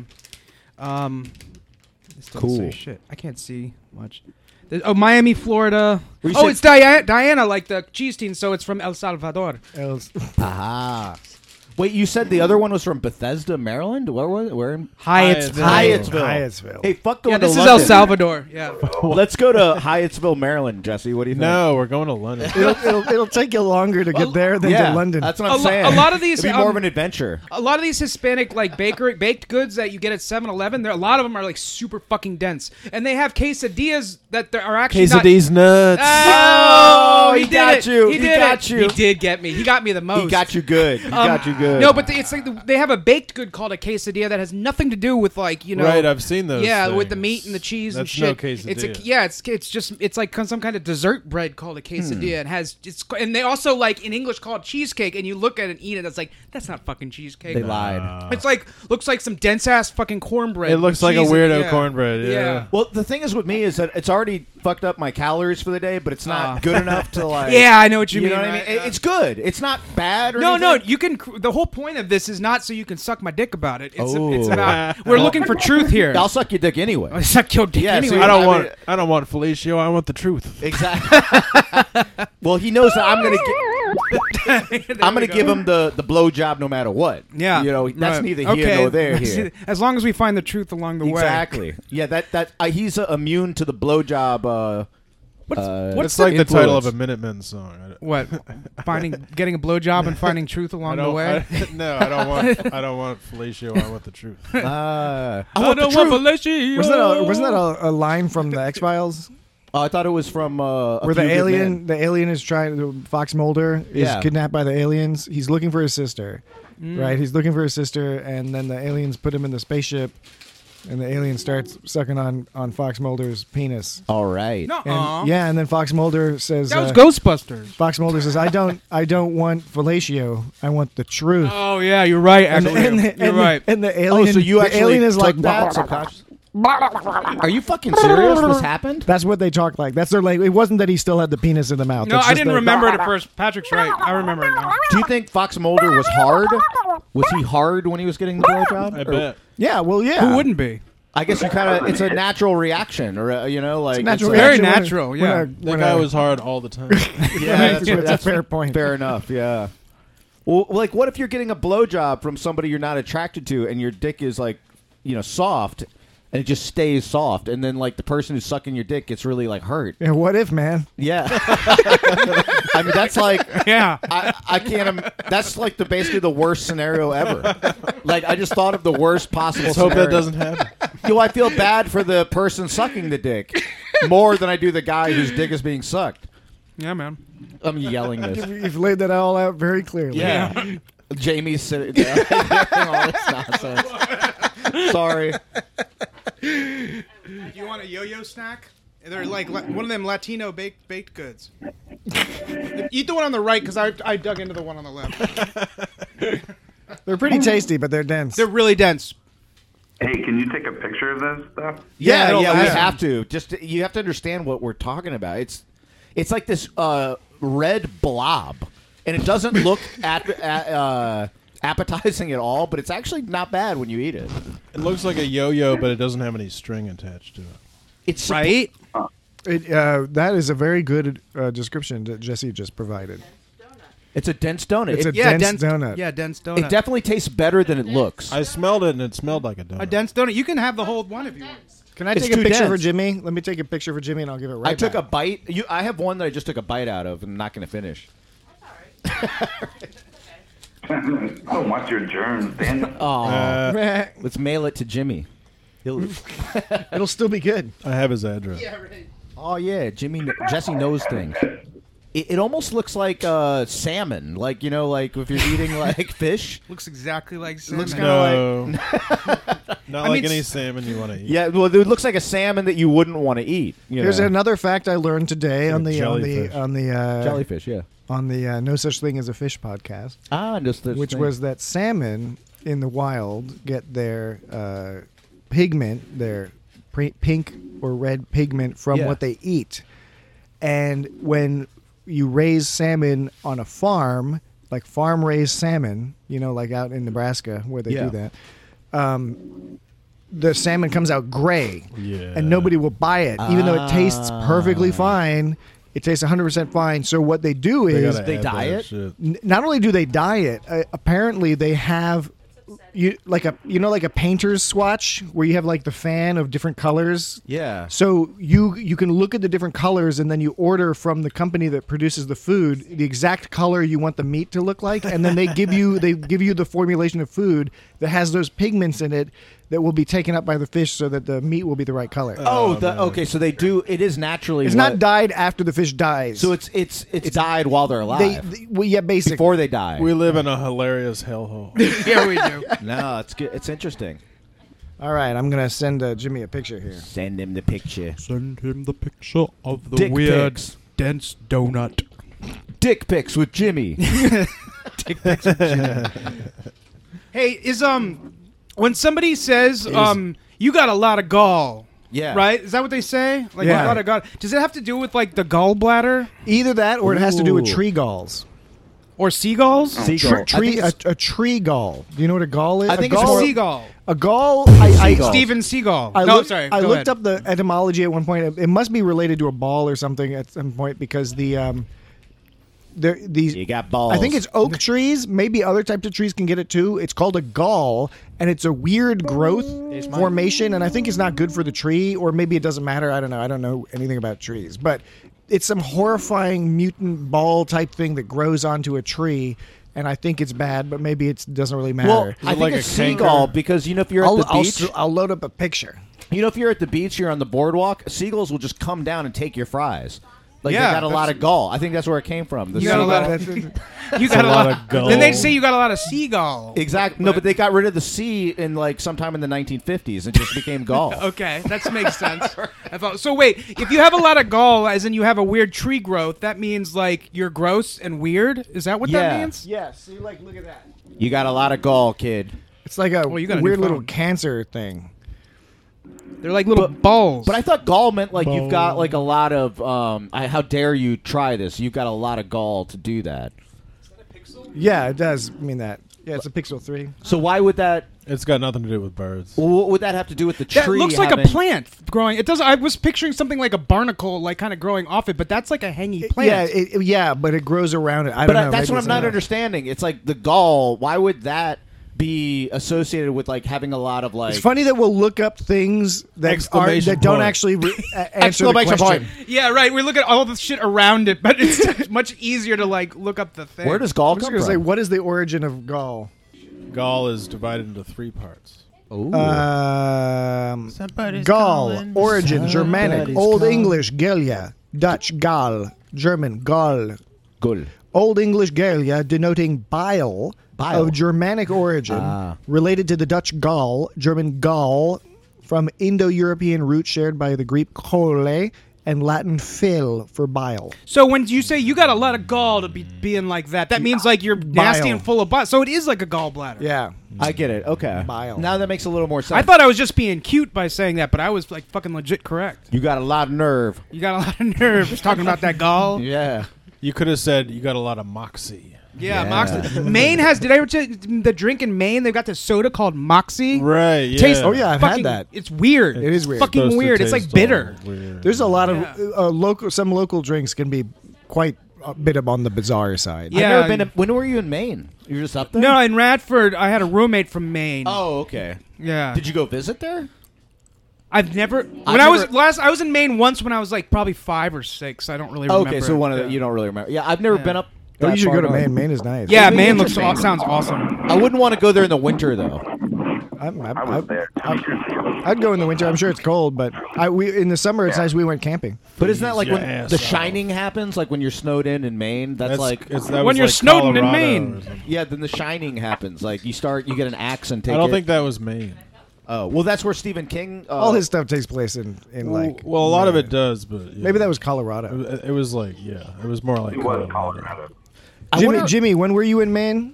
This doesn't Cool. say shit. I can't see much. Miami, Florida. We Oh, said- it's Diana, like the cheese team, so it's from El Salvador. Aha. Wait, you said the other one was from Bethesda, Maryland? Where was it? Where in Hyattsville. Hyattsville. Hey, fuck going Yeah, to this is London. El Salvador. Yeah. Let's go to Hyattsville, Maryland, Jesse. What do you think? No, we're going to London. It'll take you longer to get there than yeah, to London. that's what I'm saying. A lot of these, It'd be more of an adventure. a lot of these Hispanic like baked goods that you get at 7-Eleven, a lot of them are like super fucking dense, and they have quesadillas that are actually not. Quesadillas nuts. Oh, he did got it. you. He He did got it. you. He did get me. He got me the most. He got you good. He got you good. No, but it's like they have a baked good called a quesadilla that has nothing to do with like Right, I've seen those. Yeah, with the things. meat and the cheese and That's shit. no quesadilla. It's like some kind of dessert bread called a quesadilla. And they also like in English call it cheesecake. And you look at it and eat it, it's like that's not fucking cheesecake. They lied. It's like looks like some dense ass fucking cornbread. It looks with like a cheese weirdo yeah. cornbread. Yeah. Yeah. Well, the thing is with me is that it's already fucked up my calories for the day, but it's not good enough to like. Yeah, I know what you You mean. know what I mean? It's good. It's not bad. Or No, anything. you can. The whole point of this is not so you can suck my dick about it. It's Oh. about we're looking for truth here. I'll suck your dick anyway. Suck your dick Yeah, anyway. see, I I mean- don't want fellatio. I want the truth. Exactly. Well, he knows that I'm gonna give him the blowjob no matter what. Yeah, you know that's right. neither here nor there. See, Here. as long as we find the truth along the way. Exactly. Yeah, that he's immune to the blowjob. What's It's like the title of a influence. Minutemen song. What? Getting a blowjob and finding truth along the way. No, I don't want fellatio. I want the truth. I I want the don't want truth. fellatio. Wasn't that a line from the X Files Oh, I thought it was from A where the Few Good alien Men. is trying Fox Mulder is Yeah. kidnapped by the aliens. He's looking for his sister, right? He's looking for his sister, and then the aliens put him in the spaceship, and the alien starts sucking on Fox Mulder's penis. All right. Nuh-uh. And, and then Fox Mulder says, That was Ghostbusters. Fox Mulder says, I don't want fellatio. I want the truth. Oh yeah, you're right. And Actually, the, you're right. And the Oh, alien, so you the actually alien is took like that subconscious? Are you fucking serious? This happened? That's what they talk like. That's their like. It wasn't that he still had the penis in the mouth. No, It's I just didn't the- remember it at first. Patrick's right. I remember it now. Do you think Fox Mulder was hard? Was he hard when he was getting the blowjob? I Or- bet. Yeah, well, yeah. Who wouldn't be? I guess you kind of. It's a natural reaction, or like Natural it's Very reaction when- natural, when yeah. a- That when guy a- was hard all the time. Yeah, that's a fair point. Fair enough. Yeah. Well, like, what if you're getting a blowjob from somebody you're not attracted to, and your dick is like, soft, and it just stays soft, and then like the person who's sucking your dick gets really like hurt. Yeah, what if, man? Yeah. I mean, that's like. Yeah. I can't. That's like basically the worst scenario ever. Like, I just thought of the worst possible. Let's hope scenario. that doesn't happen. I feel bad for the person sucking the dick more than I do the guy whose dick is being sucked. Yeah, man. I'm yelling this. You've laid that all out very clearly. Yeah. Jamie's sitting there all this nonsense. Sorry. Do you want a yo-yo snack? They're like one of them Latino baked goods. Eat the one on the right because I dug into the one on the left. They're pretty tasty, but they're dense. They're really dense. Hey, can you take a picture of this stuff? Yeah, it'll we last. have to. You have to understand what we're talking about. It's like this red blob, and it doesn't look appetizing at all, but it's actually not bad when you eat it. It looks like a yo-yo, but it doesn't have any string attached to it. It's Right? That is a very good description that Jesse just provided. It's a dense donut. It's a It, dense donut. Yeah, dense donut. it definitely tastes better than it looks. I smelled it, and it smelled like a donut. A dense donut. You can have the whole one if you want. Can I It's take a too picture dense. for Jimmy? Let me take a picture for Jimmy, and I'll give it right I took back. a bite. I have one that I just took a bite out of, and I'm not going to finish. Don't watch your germs, Daniel. Let's mail it to Jimmy. It'll still be good. I have his address. Oh yeah, Jesse knows things. It almost looks like salmon, like like if you're eating like fish. Looks exactly like salmon. Looks No. Not I like mean, any salmon you want to eat. Yeah, well, it looks like a salmon that you wouldn't want to eat. Here's another fact I learned today on the jellyfish. jellyfish. Yeah. on the No Such Thing as a Fish podcast, which was that salmon in the wild get their pigment, their pink or red pigment from what they eat, and when you raise salmon on a farm, like farm raised salmon, like out in Nebraska where they do that. The salmon comes out gray, and nobody will buy it, even though it tastes perfectly fine. It tastes 100% fine. So what they do is gotta add dye that it? shit. not only do they dye it, apparently they have like a painter's swatch where you have like the fan of different colors. Yeah. So you can look at the different colors, and then you order from the company that produces the food the exact color you want the meat to look like, and then they give you the formulation of food that has those pigments in it that will be taken up by the fish so that the meat will be the right color. Okay. So they do. It is naturally. It's not dyed after the fish dies. So it's dyed while they're alive. Basically. Before they die. We live in a hilarious hellhole. Yeah, we do. No, it's good. It's interesting. All right, I'm gonna send Jimmy a picture here. Send him the picture. Send him the picture of the Dick weird, pics. dense donut. Dick pics with Jimmy. Hey, is when somebody says you got a lot of gall. Yeah. Right? Is that what they say? Like Yeah. a lot of gall. Does it have to do with like the gallbladder Either that, or it has to do with Ooh. tree galls. or seagulls? Seagull. A tree gall. Do you know what a gall is? I think a it's gall, more- Seagull. A gall. Seagull. Steven Seagal. I No, looked, sorry. I Go looked ahead. up the etymology at one point. It must be related to a ball or something at some point because these. You got balls. I think it's oak trees. Maybe other types of trees can get it too. It's called a gall, and it's a weird growth formation, and I think it's not good for the tree, or maybe it doesn't matter. I don't know. I don't know anything about trees, but it's some horrifying mutant ball type thing that grows onto a tree, and I think it's bad, but maybe it doesn't really matter. Well, I think like it's a canker? seagull because if you're at the beach, I'll load up a picture. if you're at the beach, you're on the boardwalk. Seagulls will just come down and take your fries. Like Yeah, they got a lot of gall. I think that's where it came from. The You got a lot seagull- of- You got a lot of gall. Then they'd say you got a lot of seagull. Exactly. No, but they got rid of the C in like sometime in the 1950s. It just became gall. Okay, that makes sense. So wait, if you have a lot of gall, as in you have a weird tree growth, that means like you're gross and weird. Is that what that Yeah. means? Yeah, see, look at that. You got a lot of gall, kid. It's like a Well, you got a new weird little phone. cancer thing. They're like little balls. But I thought gall meant like you've got like a lot of. How dare you try this? You've got a lot of gall to do that. Yeah, it does mean that. Yeah, it's a Pixel 3. So why would that? It's got nothing to do with birds. Well, what would that have to do with the tree? That looks like having... a plant growing. It does. I was picturing something like a barnacle, like kind of growing off it, but that's like a hanging plant. Yeah, but it grows around it. I don't know. That's maybe what I'm not not. understanding. It's like the gall. Why would that be associated with like having a lot of like? It's funny that we'll look up things that don't actually answer the question. Yeah, right. We look at all the shit around it, but it's much easier to like look up the thing. Where does gall I was come going to say, from? what is the origin of gall? Gall is divided into 3 parts. Gaul, origin, Germanic, Old English, Galia, Dutch, Gal, German, Gaul. Gull. Old English Galia, denoting bile. Of Germanic origin, related to the Dutch Gaul, German Gaul, from Indo-European roots shared by the Greek chole and Latin fil for bile. So when you say you got a lot of gall to be being like that, that means like you're nasty and full of bile. So it is like a gallbladder. Yeah. I get it. Okay. Bile. Now that makes a little more sense. I thought I was just being cute by saying that, but I was like fucking legit correct. You got a lot of nerve. You got a lot of nerve talking about that gall. Yeah. You could have said you got a lot of moxie. Yeah, Moxie. Maine has. Did I ever tell you the drink in Maine? They've got this soda called Moxie. Right. Yeah. Tastes I've fucking, had that. It's weird. It is weird. Fucking weird. It's like bitter. There's a lot of some local drinks can be quite a bit on the bizarre side. Yeah. I've never been. When were you in Maine? You were just up there? No, in Radford, I had a roommate from Maine. Oh, okay. Yeah. Did you go visit there? I've never. I was in Maine once when I was like probably 5 or 6. I don't really remember. Okay, so one of the, you don't really remember. Yeah, I've never been up. Oh, you should far go to north. Maine. Maine is nice. Yeah, Maine sounds awesome. I wouldn't want to go there in the winter though. I was there 2 years ago. I'd go in the winter. I'm sure it's cold, but in the summer it's nice. We went camping. But isn't that like when ass The off. Shining happens? Like when you're snowed in Maine? That's like that when was you're like snowed in Colorado Maine. or something. yeah. Then The Shining happens. Like you get an axe and take. I don't it. think that was Maine. Oh well, that's where Stephen King. All his stuff takes place in like. Well, a lot of it does, but yeah. Maybe that was Colorado. It was like it was more like It was Colorado. Jimmy, when were you in Maine?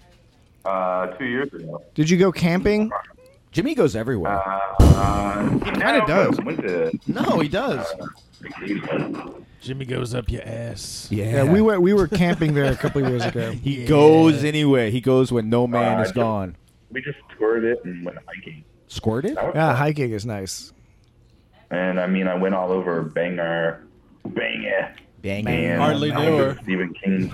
2 years ago. Did you go camping? Jimmy goes everywhere. He kind of does. Went to No, he does. Jimmy goes up your ass. Yeah, we were camping there a couple of years ago. He goes anywhere. He goes when no man is gone. We just toured it and went hiking. Squirted? That was Yeah, fun. hiking is nice. And I mean, I went all over Bangor. Dang And Hardly I knew went her. to Stephen King's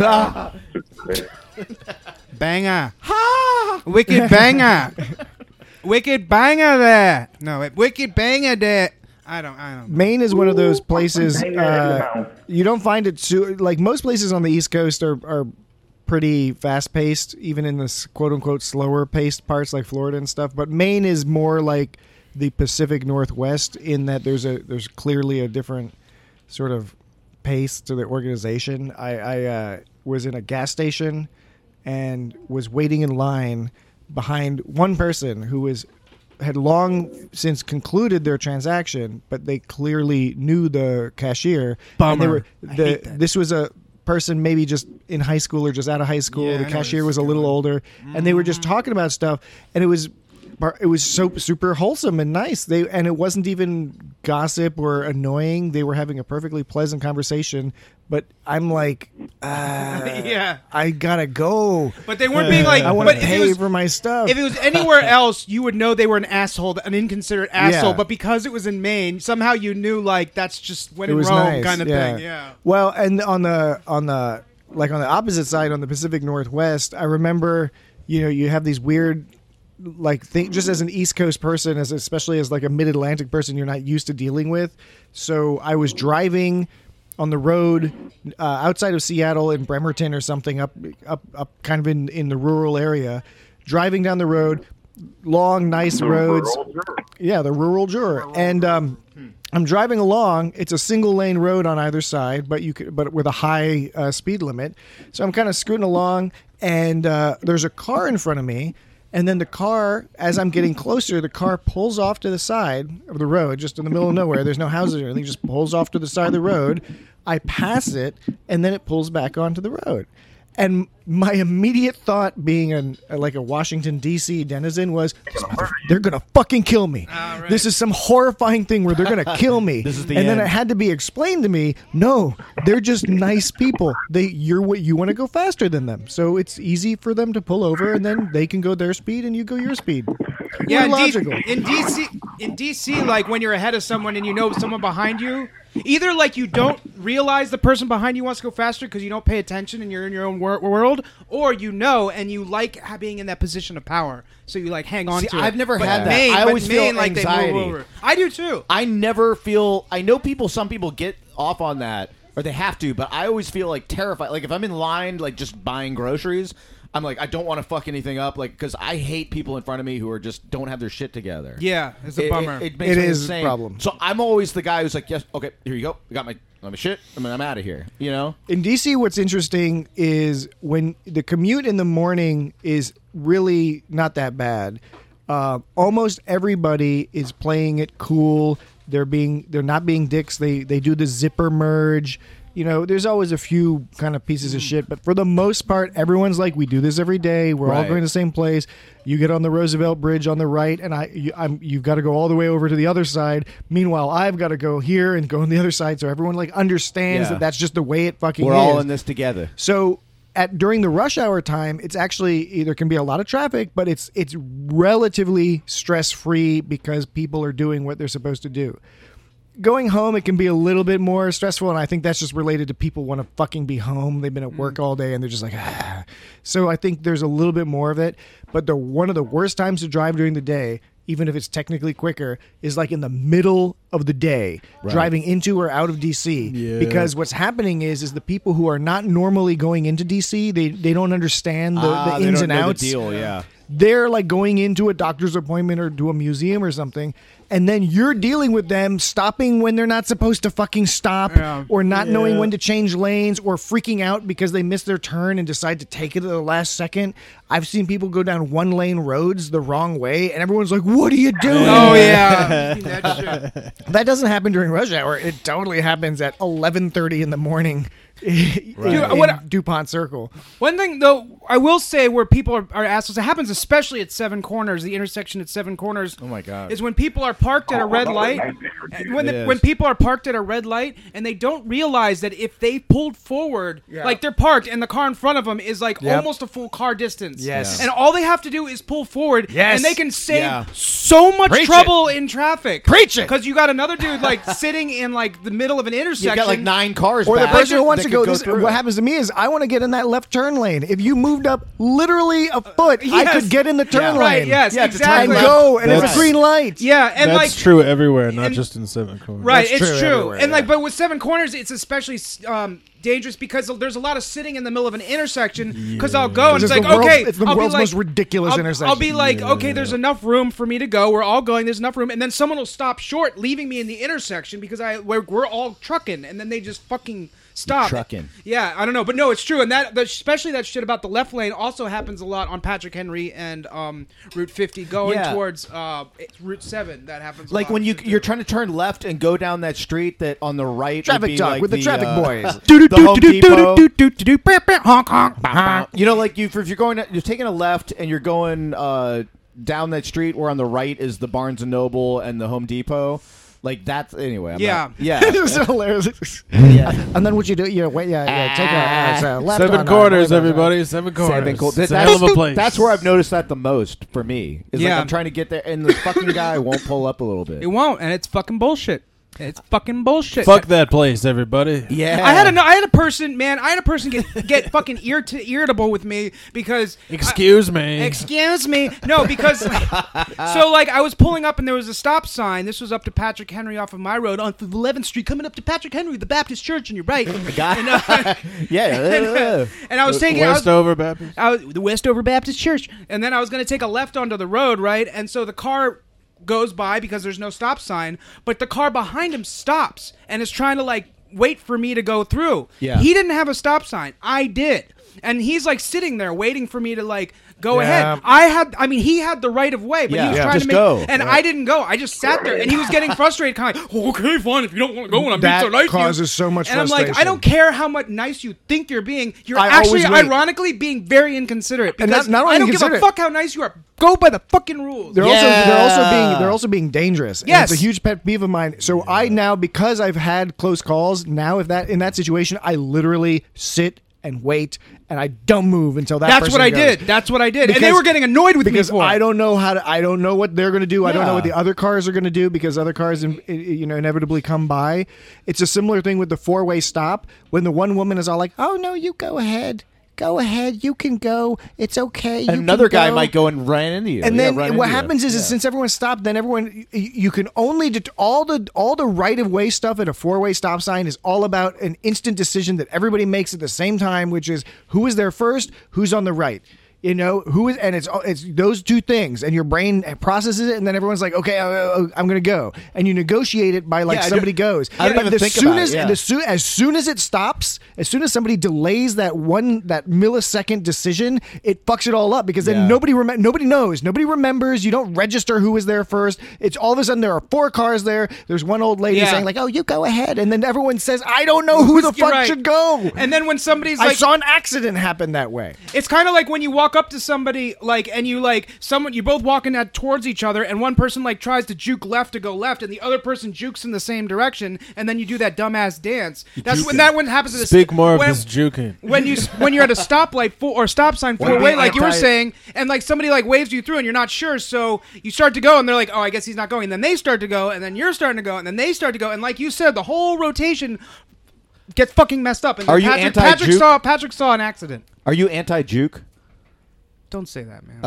Banger. Wicked banger. Wicked banger there. No, wicked banger there. I don't. Maine is one of those places Banger in the mouth. you don't find it like most places on the East Coast are pretty fast paced, even in this quote unquote slower paced parts like Florida and stuff. But Maine is more like the Pacific Northwest in that there's clearly a different sort of pace to the organization. I was in a gas station and was waiting in line behind one person who had long since concluded their transaction, but they clearly knew the cashier. Bummer. And this was a person maybe just in high school or just out of high school. Yeah, the I know cashier this was a little older, and they were just talking about stuff, and it was so super wholesome and nice. And it wasn't even gossip or annoying. They were having a perfectly pleasant conversation. But I'm like, Yeah. I gotta go. But they weren't being like. I want but to if it pay was- for my stuff. If it was anywhere else, you would know they were an asshole, an inconsiderate asshole. Yeah. But because it was in Maine, somehow you knew like that's just when it in was Rome nice, kind of thing. Yeah. Well, and on the opposite side, on the Pacific Northwest, I remember, you have these weird, just as an East Coast person, especially as like a Mid-Atlantic person, you're not used to dealing with. So I was driving on the road outside of Seattle in Bremerton or something, up kind of in the rural area, driving down the road, long, nice roads. Yeah, the rural juror. And I'm driving along. It's a single lane road on either side, but with a high speed limit. So I'm kind of scooting along, and there's a car in front of me. And then the car, as I'm getting closer, the car pulls off to the side of the road, just in the middle of nowhere. There's no houses or anything. Just pulls off to the side of the road. I pass it, and then it pulls back onto the road. And my immediate thought, being like a Washington, D.C. denizen, was, they're going to fucking kill me. Right. This is some horrifying thing where they're going to kill me. This is the and then end. it had to be explained to me, no, they're just nice people. You want to go faster than them. So it's easy for them to pull over, and then they can go their speed and you go your speed. Yeah, We're logical. in DC, like when you're ahead of someone and you know someone behind you, either like you don't realize the person behind you wants to go faster because you don't pay attention and you're in your own world, or you know and you like being in that position of power, so you like hang on to it. I've never But had that. Maine, I always feel like anxiety. they move over. I do too. I never feel. I know some people get off on that, or they have to, but I always feel like terrified. Like if I'm in line, like just buying groceries, I'm like, I don't want to fuck anything up, like because I hate people in front of me who are just don't have their shit together. Yeah, it's a bummer. It makes me is insane. a problem. So I'm always the guy who's like, yes, okay, here you go. I got my shit. I'm out of here. You know. In DC, what's interesting is when the commute in the morning is really not that bad. Almost everybody is playing it cool. They're not being dicks. They do the zipper merge. You know, there's always a few kind of pieces of shit, but for the most part, everyone's like, we do this every day. We're all Right. going to the same place. You get on the Roosevelt Bridge on the right, and you've got to go all the way over to the other side. Meanwhile, I've got to go here and go on the other side, so everyone like understands Yeah. that that's just the way it fucking We're is. all in this together. So during the rush hour time, it's actually there can be a lot of traffic, but it's relatively stress free because people are doing what they're supposed to do. Going home, it can be a little bit more stressful, and I think that's just related to people want to fucking be home. They've been at work all day, and they're just like, ah. So I think there's a little bit more of it. But one of the worst times to drive during the day, even if it's technically quicker, is like in the middle of the day, driving into or out of DC. Yeah. Because what's happening is the people who are not normally going into DC, they don't understand the They ins don't and know the outs. deal, yeah. They're like going into a doctor's appointment or to a museum or something, and then you're dealing with them stopping when they're not supposed to fucking stop, or not knowing when to change lanes, or freaking out because they missed their turn and decide to take it at the last second. I've seen people go down one lane roads the wrong way, and everyone's like, what are you doing? Oh yeah, that shit. That doesn't happen during rush hour. It totally happens at 11:30 in the morning. In DuPont Circle. One thing, though, I will say where people are assholes, it happens especially at Seven Corners, the intersection at Seven Corners. Oh, my God. Is when people are parked at a red light. When people are parked at a red light and they don't realize that if they pulled forward, like they're parked and the car in front of them is like almost a full car distance. Yes. And all they have to do is pull forward, Yes. and they can save Yeah. so much Preach trouble in traffic. Preach it. Because you got another dude like sitting in like the middle of an intersection. You got like 9 cars. Or the back person who wants that to could go. through What it. happens to me is I want to get in that left turn lane. If you moved up literally a foot, I yes. could get in the turn Right, lane. yes, Yeah, to turn And exactly. left. go, and it's That's- a green light. Yeah, and That's like true everywhere, not and- just in Seven Corners. Right, That's it's true true. everywhere, And like, yeah. but with Seven Corners, it's especially dangerous because there's a lot of sitting in the middle of an intersection. Because I'll go and It's it's like, the world's- okay, it's the I'll be world's like- most ridiculous intersection. I'll be like, okay, there's enough room for me to go. We're all going. There's enough room, and then someone will stop short, leaving me in the intersection because we're all trucking, and then they just fucking stop. Trucking. Yeah, I don't know, but no, it's true, and especially that shit about the left lane also happens a lot on Patrick Henry and Route 50 going Yeah. towards Route 7. That happens. Like a lot when too. you're trying to turn left and go down that street that on the right would Traffic be talk like with the traffic boys. the Home Depot. honk honk. You know, like if you're going, you're taking a left and you're going down that street where on the right is the Barnes and Noble and the Home Depot. Like that's anyway. Yeah. This is hilarious. Yeah. And then what you do, take a left Seven on, Corners, on, everybody. Seven Corners. It's a That's, hell of a place. that's where I've noticed that the most for me. Is Yeah. like I'm trying to get there, and the fucking guy won't pull up a little bit. It won't, and it's fucking bullshit. It's fucking bullshit. Fuck that place, everybody. Yeah, I had a person get fucking irritable with me because Excuse me. Excuse me. No, because so like I was pulling up and there was a stop sign. This was up to Patrick Henry off of my road on 11th Street, coming up to Patrick Henry, the Baptist Church, and you're right. yeah. And I was taking Westover Baptist. the Westover Baptist Church, and then I was going to take a left onto the road, right? And so the car goes by because there's no stop sign, but the car behind him stops and is trying to like wait for me to go through. Yeah. He didn't have a stop sign. I did. and he's like sitting there waiting for me to like go ahead. He had the right of way, but he was trying to make go. and I didn't go. I just sat there, and he was getting frustrated, kind of like, okay, fine, if you don't want to go, and I'm being so nice, that causes so much and frustration. I'm like, I don't care how much nice you think you're being. You're I actually, always wait. ironically, being very inconsiderate. And Because not only I don't give a inconsiderate. fuck how nice you are. Go by the fucking rules. They're also being dangerous. And Yes. it's a huge pet peeve of mine. So I now, because I've had close calls, now if that in that situation, I literally sit and wait, and I don't move until that. That's person what I goes. did. That's what I did. And they Because- were getting annoyed with me Because for it. I don't know I don't know what they're going to do. I don't know Yeah. what the other cars are going to do because other cars, inevitably come by. It's a similar thing with the 4-way stop when the one woman is all like, "Oh no, you go ahead. Go ahead. You can go. It's okay." You Another can guy go." might go and run into you. And Yeah, then run what into you. happens is since everyone stopped, then everyone you can only all the right of way stuff at a 4-way stop sign is all about an instant decision that everybody makes at the same time, which is who is there first, who's on the right. Who is, and it's those two things, and your brain processes it, and then everyone's like, okay, I'm gonna go, and you negotiate it by like Yeah, somebody goes. I don't But even think about it, yeah. as soon as it stops, as soon as somebody delays that millisecond decision, it fucks it all up because then Yeah. nobody knows, nobody remembers. You don't register who was there first. It's all of a sudden there are 4 cars there. There's one old lady Yeah. saying like, "Oh, you go ahead," and then everyone says, "I don't know who the You're fuck right. should go." And then when somebody's I like, saw an accident happen that way. it's kind of like when you walk up to somebody, like, and you both walking towards each other, and one person like tries to juke left to go left, and the other person jukes in the same direction, and then you do that dumbass dance. That's when that one happens. At Speak more of when, this juking. when you're at a stoplight or stop sign 4-way, like you were saying, and like somebody like waves you through, and you're not sure, so you start to go, and they're like, "Oh, I guess he's not going." And then they start to go, and then you're starting to go, and then they start to go, and like you said, the whole rotation gets fucking messed up. And Are you anti-juke? Patrick saw an accident. Are you anti-juke? Don't say that, man.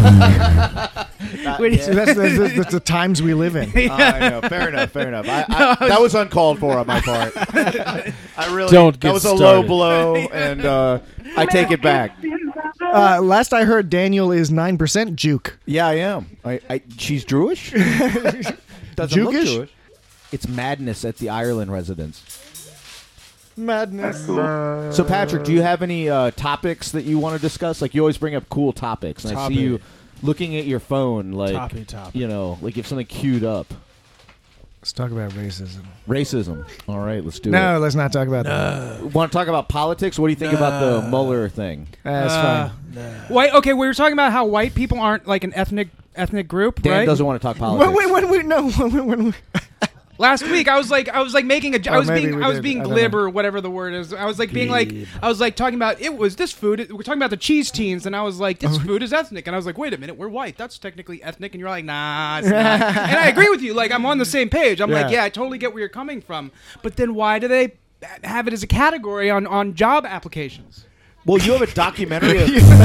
So that's the times we live in. I know. Fair enough. That was uncalled for on my part. I really Don't that get was a low started. blow, and I take it back. Last I heard, Daniel is 9% juke. Yeah, I am. She's Jewish. Doesn't look Jewish? Jewish. It's madness at the Ireland residence. Madness. So, Patrick, do you have any topics that you want to discuss? Like, you always bring up cool topics, and I see you looking at your phone, like, Topic. like you have something queued up. Let's talk about racism. Racism. All right, let's do No, let's not talk about that. it. Want to talk about politics? What do you think about the Mueller thing? That's fine. White. Okay, we were talking about how white people aren't like an ethnic group, Dan right? doesn't want to talk politics. When Last week, I was making a. I was maybe being. we I was did. being I don't glib know. or whatever the word is. I was like being like. I was like talking about it was this food. We're talking about the cheese teens, and I was like, this food is ethnic, and I was like, wait a minute, we're white. That's technically ethnic, and you're like, nah, it's not. And I agree with you. Like I'm on the same page. I'm like, Yeah. yeah, I totally get where you're coming from. But then why do they have it as a category on job applications? Well, you have a documentary.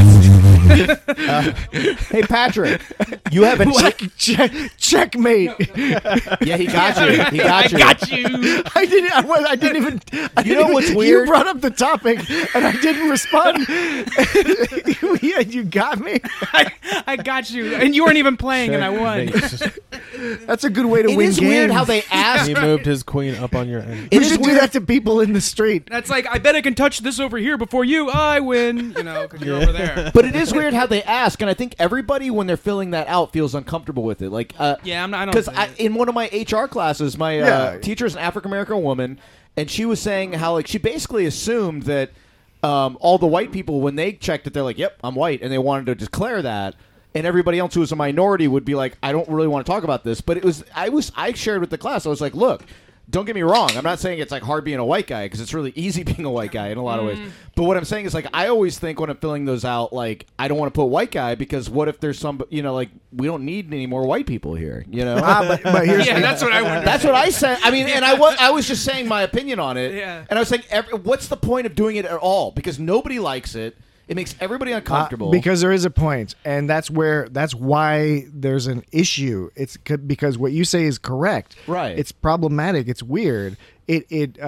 Hey, Patrick, you have a checkmate. Yeah, he got you. He got you. I got you. I didn't even. You know what's weird? You brought up the topic, and I didn't respond. Yeah, you got me. I got you, and you weren't even playing, and I won. That's a good way to It win is games. weird how they ask. He moved his queen up on your end. We It is should do weird. that to people in the street. That's like, I bet I can touch this over here before you. I win, because you're over there. But it is weird how they ask, and I think everybody, when they're filling that out, feels uncomfortable with it. Like, Yeah, I don't. because in one of my HR classes, my Yeah. teacher is an African American woman, and she was saying how like she basically assumed that all the white people, when they checked it, they're like, "Yep, I'm white," and they wanted to declare that. And everybody else who was a minority would be like, "I don't really want to talk about this." But I shared with the class. I was like, "Look, don't get me wrong. I'm not saying it's like hard being a white guy because it's really easy being a white guy in a lot of ways. But what I'm saying is like I always think when I'm filling those out, like I don't want to put white guy because what if there's some, like we don't need any more white people here, But here's Yeah, that's what I wondered. That's what I said. I mean, and I was just saying my opinion on it. Yeah. And I was saying, what's the point of doing it at all? Because nobody likes it. It makes everybody uncomfortable. Because there is a point, and that's why there's an issue. It's because what you say is correct. Right. It's problematic. It's weird. it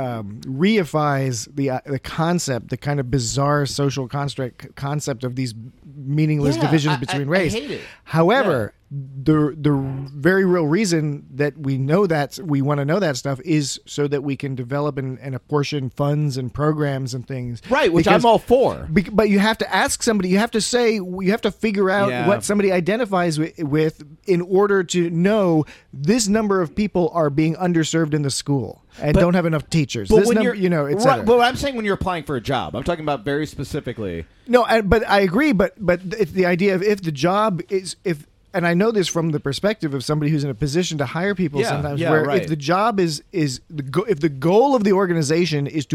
reifies the concept, the kind of bizarre social construct concept of these meaningless divisions between race. I hate it. However, the very real reason that we know that we want to know that stuff is so that we can develop and apportion funds and programs and things. Right, which I'm all for. But you have to ask somebody. You have to say. You have to figure out what somebody identifies with in order to know this number of people are being underserved in the school and don't have enough teachers. But this when number, et cetera. but I'm saying when you're applying for a job, I'm talking about very specifically. No, but I agree. But it's the idea of if the job is if. And I know this from the perspective of somebody who's in a position to hire people sometimes, where right. if the job if the goal of the organization is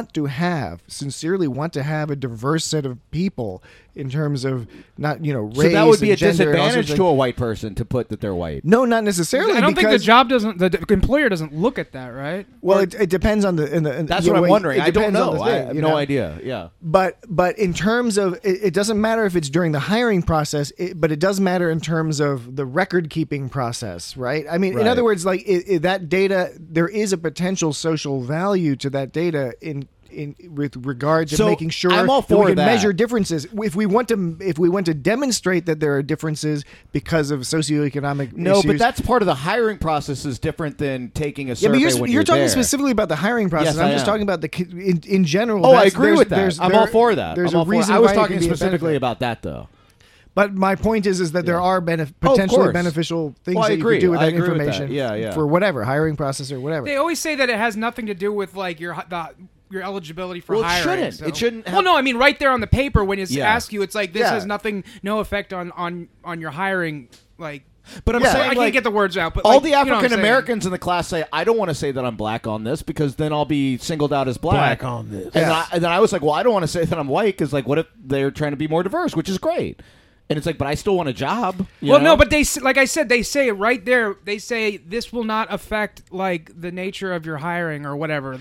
to sincerely want to have a diverse set of people in terms of not race. So that would be a gender disadvantage to a white person to put that they're white. No, not necessarily. I don't think the employer doesn't look at that, right? Well, it depends on the. That's what I'm wondering. I don't know. I have no idea. Yeah. But in terms of it doesn't matter if it's during the hiring process, but it does matter in terms of the record keeping process, right? I mean, in other words, like that data, there is a potential social value to that data in with regard to making sure I'm all for that we can that. measure differences. If we want to demonstrate that there are differences because of socioeconomic issues, but that's part of the hiring process is different than taking a survey. But you're talking there. specifically about the hiring process. Yes, I'm just talking about in general. Oh, I agree with that. I'm all for that. There's a reason I was why it talking can be a specifically benefit. about that, though. But my point is that there are potentially beneficial things Well, I that you agree. can do with I that agree with that. information Yeah. for whatever, hiring process or whatever. They always say that it has nothing to do with like your eligibility for Well, it hiring. shouldn't. So. It shouldn't have- Well, no, I mean right there on the paper when it's asked you, it's like this Yeah. has no effect on your hiring. Like, But I'm Yeah. saying I like, can't get the words out. But all like, the you know what I'm African saying. Americans in the class say, I don't want to say that I'm black on this because then I'll be singled out as black. Black on this. And then I was like, well, I don't want to say that I'm white because like, what if they're trying to be more diverse, which is great. And it's like, but I still want a job. you Well, know? no, but like I said, they say it right there. They say this will not affect like the nature of your hiring or whatever.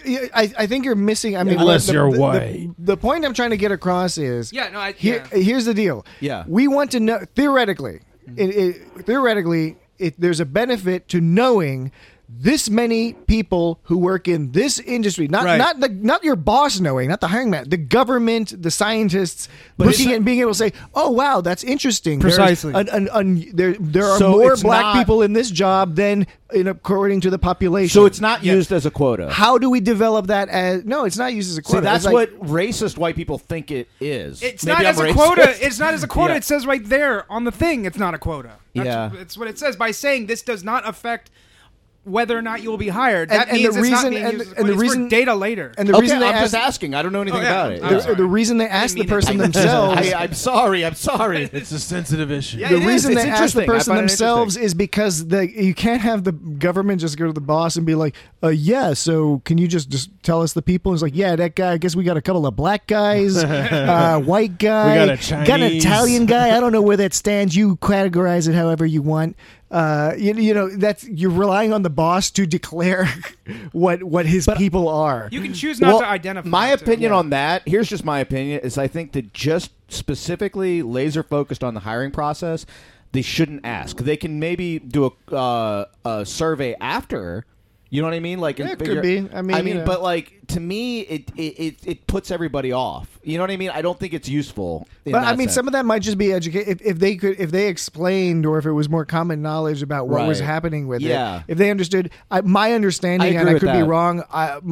I think you're missing. I mean, Unless you're white. The point I'm trying to get across is here's the deal. Yeah. We want to know theoretically. There's a benefit to knowing this many people who work in this industry, not your boss knowing, not the hiring man, the government, the scientists, looking at and being able to say, "Oh, wow, that's interesting." Precisely. There are So more it's black not- people in this job than according to the population. So it's not used as a quota. How do we develop that as? No, it's not used as a quota. See, that's It's like- what racist white people think it is. It's Maybe not as I'm a racist. quota. It's not as a quota. Yeah. It says right there on the thing. It's not a quota. That's what it says by saying this does not affect whether or not you will be hired. That And means the it's not reason- being and- used as a and quota. the It's reason- for data later. And the Okay, reason they I'm just ask, asking. I don't know anything Oh, yeah. about it. I'm sorry. the reason they ask the mean it. person I- themselves. I'm sorry. It's a sensitive issue. Yeah, The it reason is. they It's ask the interesting. I person find it themselves is because you can't have the government just go to the boss and be like, yeah, so can you just tell us the people? And it's like, yeah, that guy, I guess we got a couple of black guys, white guy, We got a got an Chinese. Italian guy. I don't know where that stands. You categorize it however you want. That's you're relying on the boss to declare what his people are. You can choose not Well, to identify. My it, too. opinion on that, here's just my opinion, is I think that just specifically laser focused on the hiring process, they shouldn't ask. They can maybe do a survey after. You know what I mean? Like, Yeah, it could be. I mean, but like to me, it puts everybody off. You know what I mean? I don't think it's useful. But I mean, some of that might just be educate. If they explained, or if it was more common knowledge about what was Right. happening with Yeah. it. If they understood, my understanding, I agree and I with could be that. wrong.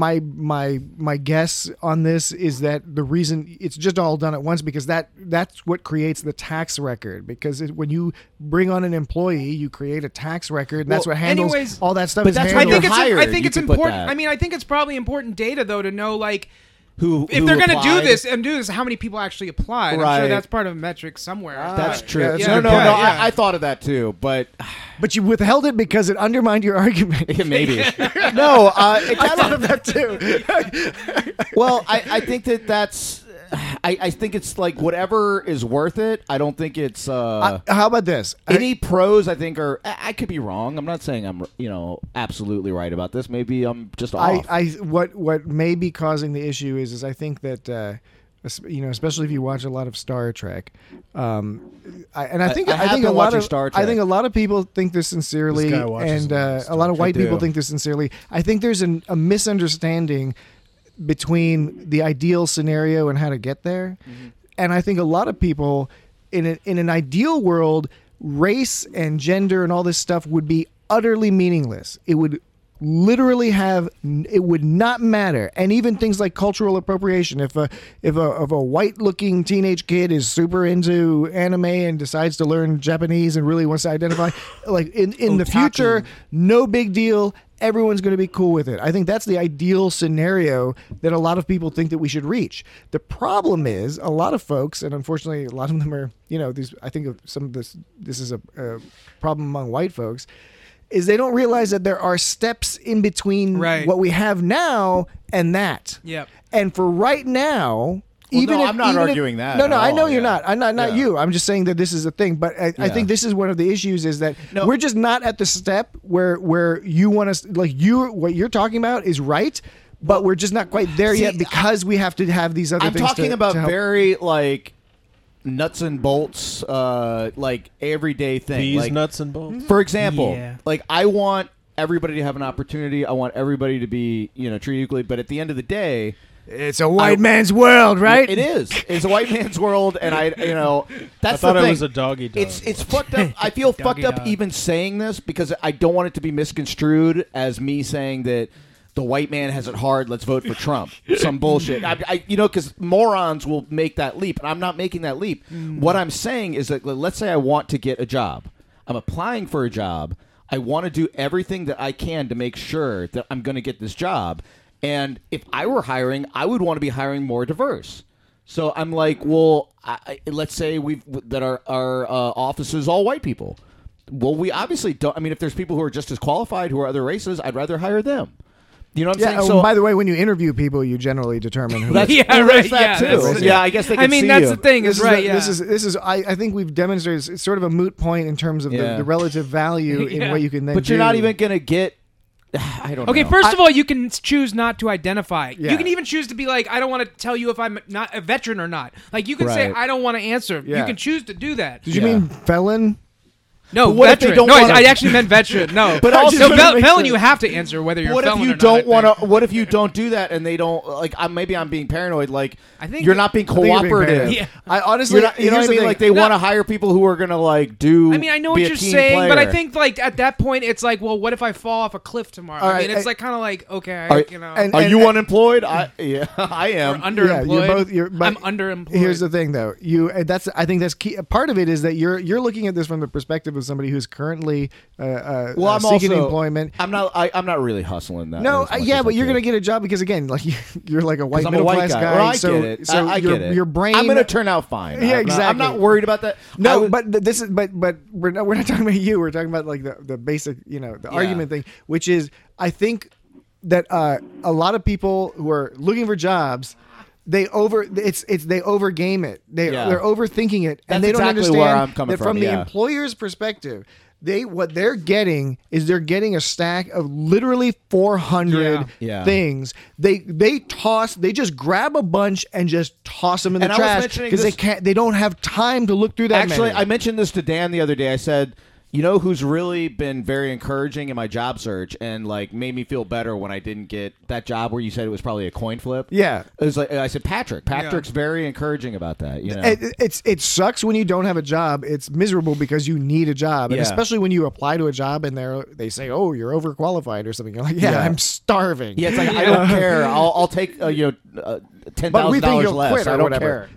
My guess on this is that the reason it's just all done at once because that's what creates the tax record. Because when you bring on an employee, you create a tax record, and that's Well, what handles anyways- all that stuff. but is that's I when handled. think you're it's. hired, I think you it's can put important. that. I mean, I think it's probably important data though to know like. who If they're going to do applied. this and do this, how many people actually applied? I'm Right. sure that's part of a metric somewhere. That's But- true. yeah, that's no, a good no, point. no. Yeah. I thought of that too, but But you withheld it because it undermined your argument. maybe no. It I kind thought of of that too. Well, I think that's. I think it's like whatever is worth it. I don't think it's How about this? any pros. I think are. I could be wrong. I'm not saying I'm absolutely right about this. Maybe I'm just off. What may be causing the issue is I think that especially if you watch a lot of Star Trek. I think I have a been lot watching of Star Trek. I think a lot of people think this sincerely, This guy watches and a lot of a lot of Star white Trek. people I do. think this sincerely. I think there's a misunderstanding between the ideal scenario and how to get there, and I think a lot of people in an ideal world, race and gender and all this stuff would be utterly meaningless. It would literally it would not matter. And even things like cultural appropriation, if a white looking teenage kid is super into anime and decides to learn Japanese and really wants to identify like in the future, no big deal. Everyone's going to be cool with it. I think that's the ideal scenario that a lot of people think that we should reach. The problem is a lot of folks, and unfortunately a lot of them are, these, I think of some of this is a problem among white folks, is they don't realize that there are steps in between what we have now and that. Yep. And for right now, I'm not arguing that. No, at I know all, you're yeah. not. I'm not you. I'm just saying that this is a thing. But I think this is one of the issues is that we're just not at the step where you want to what you're talking about is right, but we're just not quite there yet because we have to have these other I'm things. talking to about help. very nuts and bolts, everyday thing. These nuts and bolts. For example, Yeah. I want everybody to have an opportunity. I want everybody to be, treated equally. But at the end of the day, It's a white man's world, right? it is. It's a white man's world, and that's I thought the it thing. was a doggy dog. It's fucked up. I feel fucked up dog. even saying this because I don't want it to be misconstrued as me saying that the white man has it hard. Let's vote for Trump. Some bullshit. Because morons will make that leap, and I'm not making that leap. What I'm saying is that let's say I want to get a job. I'm applying for a job. I want to do everything that I can to make sure that I'm going to get this job. And if I were hiring, I would want to be hiring more diverse. So I'm like, well, let's say that our office is all white people. Well, we obviously don't. I mean, if there's people who are just as qualified who are other races, I'd rather hire them. You know what I'm saying? So, by the way, when you interview people, you generally determine who. That's, Yeah, there's right, that yeah, too. that's- Yeah, I guess they can I mean, see that's you. the thing. This Is right. Yeah. This is. I think we've demonstrated it's sort of a moot point in terms of Yeah. the relative value in Yeah. what you can then. But you're do. not even going to get. I don't Okay, know. first of all, you can choose not to identify. Yeah. You can even choose to be like, I don't want to tell you if I'm not a veteran or not. Like, you can say, Right. I don't want to answer. Yeah. You can choose to do that. Did you Yeah. mean felon? No, But what if they veteran. don't No, wanna- I actually meant veteran. No, But also- no, Just wanna make felon, sure. you have to answer whether you're What a if felon you or don't not. want to? What if you don't do that and they don't like? Maybe I'm being paranoid. Like I think you're not being I think you're being cooperative. paranoid. Yeah. I honestly, You're not, you know here's what I the mean? thing. Like they want to hire people who are going to do. I mean, I know what be a you're team saying, but I player. think like at that point, it's like, well, what if I fall off a cliff tomorrow? All I right, mean, it's I- like kind of like, okay, Are- you know, and- Are you unemployed? I or am. underemployed. but I'm underemployed. Here's the thing, though. I think that's key. Part of it is that you're looking at this from the perspective of somebody who's currently Well, I'm seeking also employment. I'm not really hustling that. No, as much yeah, as but I you're could. gonna get a job because again, like you're like a white 'Cause I'm a middle white class guy. guy. Well, I so, get it. So I your, get it. your brain. I'm going to turn out fine. Yeah, I'm exactly. not worried about that. No, but this is but we're not talking about you. We're talking about like the basic, the argument thing, which is I think that a lot of people who are looking for jobs, they overgame it. They're overthinking it, and That's they don't exactly understand where I'm coming that from the from, yeah. employer's perspective. What they're getting is they're getting a stack of literally 400 Yeah. things. They just grab a bunch and just toss them in the And I was trash mentioning because this- they don't have time to look through that. Actually, many. I mentioned this to Dan the other day. I said, you know who's really been very encouraging in my job search and like made me feel better when I didn't get that job where you said it was probably a coin flip? Yeah. It was like I said Patrick. Patrick's very encouraging about that, you know. It sucks when you don't have a job. It's miserable because you need a job, and Yeah. especially when you apply to a job and they say, "Oh, you're overqualified" or something. You're like, "Yeah, Yeah. I'm starving." Yeah, it's like I don't care. I'll take $10,000 but we think you'll less. quit or I don't whatever. care.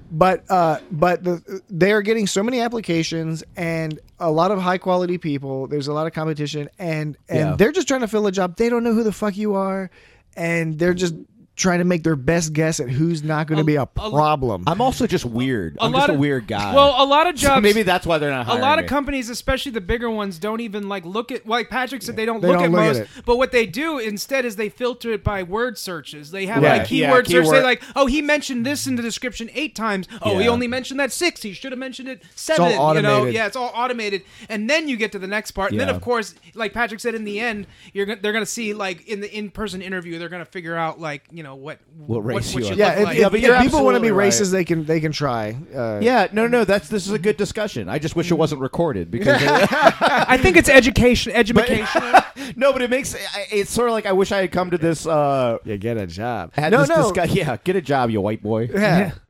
But they are getting so many applications and a lot of high quality people. There's a lot of competition, and Yeah. they're just trying to fill a job. They don't know who the fuck you are, and they're just trying to make their best guess at who's not going to be a problem. I'm also just weird. I'm lot just a of- weird guy. Well, a lot of jobs. So maybe that's why they're not a hiring lot of me. companies, especially the bigger ones, don't even like look at. Like Patrick said, they don't They look don't at look at most. it. But what they do instead is they filter it by word searches. They have Right. like keyword Yeah, search. Say keyword. like, oh, he mentioned this in the description 8 times. Oh, he Yeah. only mentioned that 6. He should have mentioned it 7. all You know, automated. yeah, it's all automated. And then you get to the next part. And then Yeah. of course, like Patrick said, in the end, they're gonna see like in the in-person interview, they're gonna figure out like what race what you should are. look Yeah, like. Yeah, but if you're people want to be absolutely racist, they can try. Yeah, no, this is a good discussion. I just wish it wasn't recorded because I think it's educational. no, but it's sort of like I wish I had come to this. Yeah, get a job. Had this discuss- yeah, get a job, you white boy. Yeah.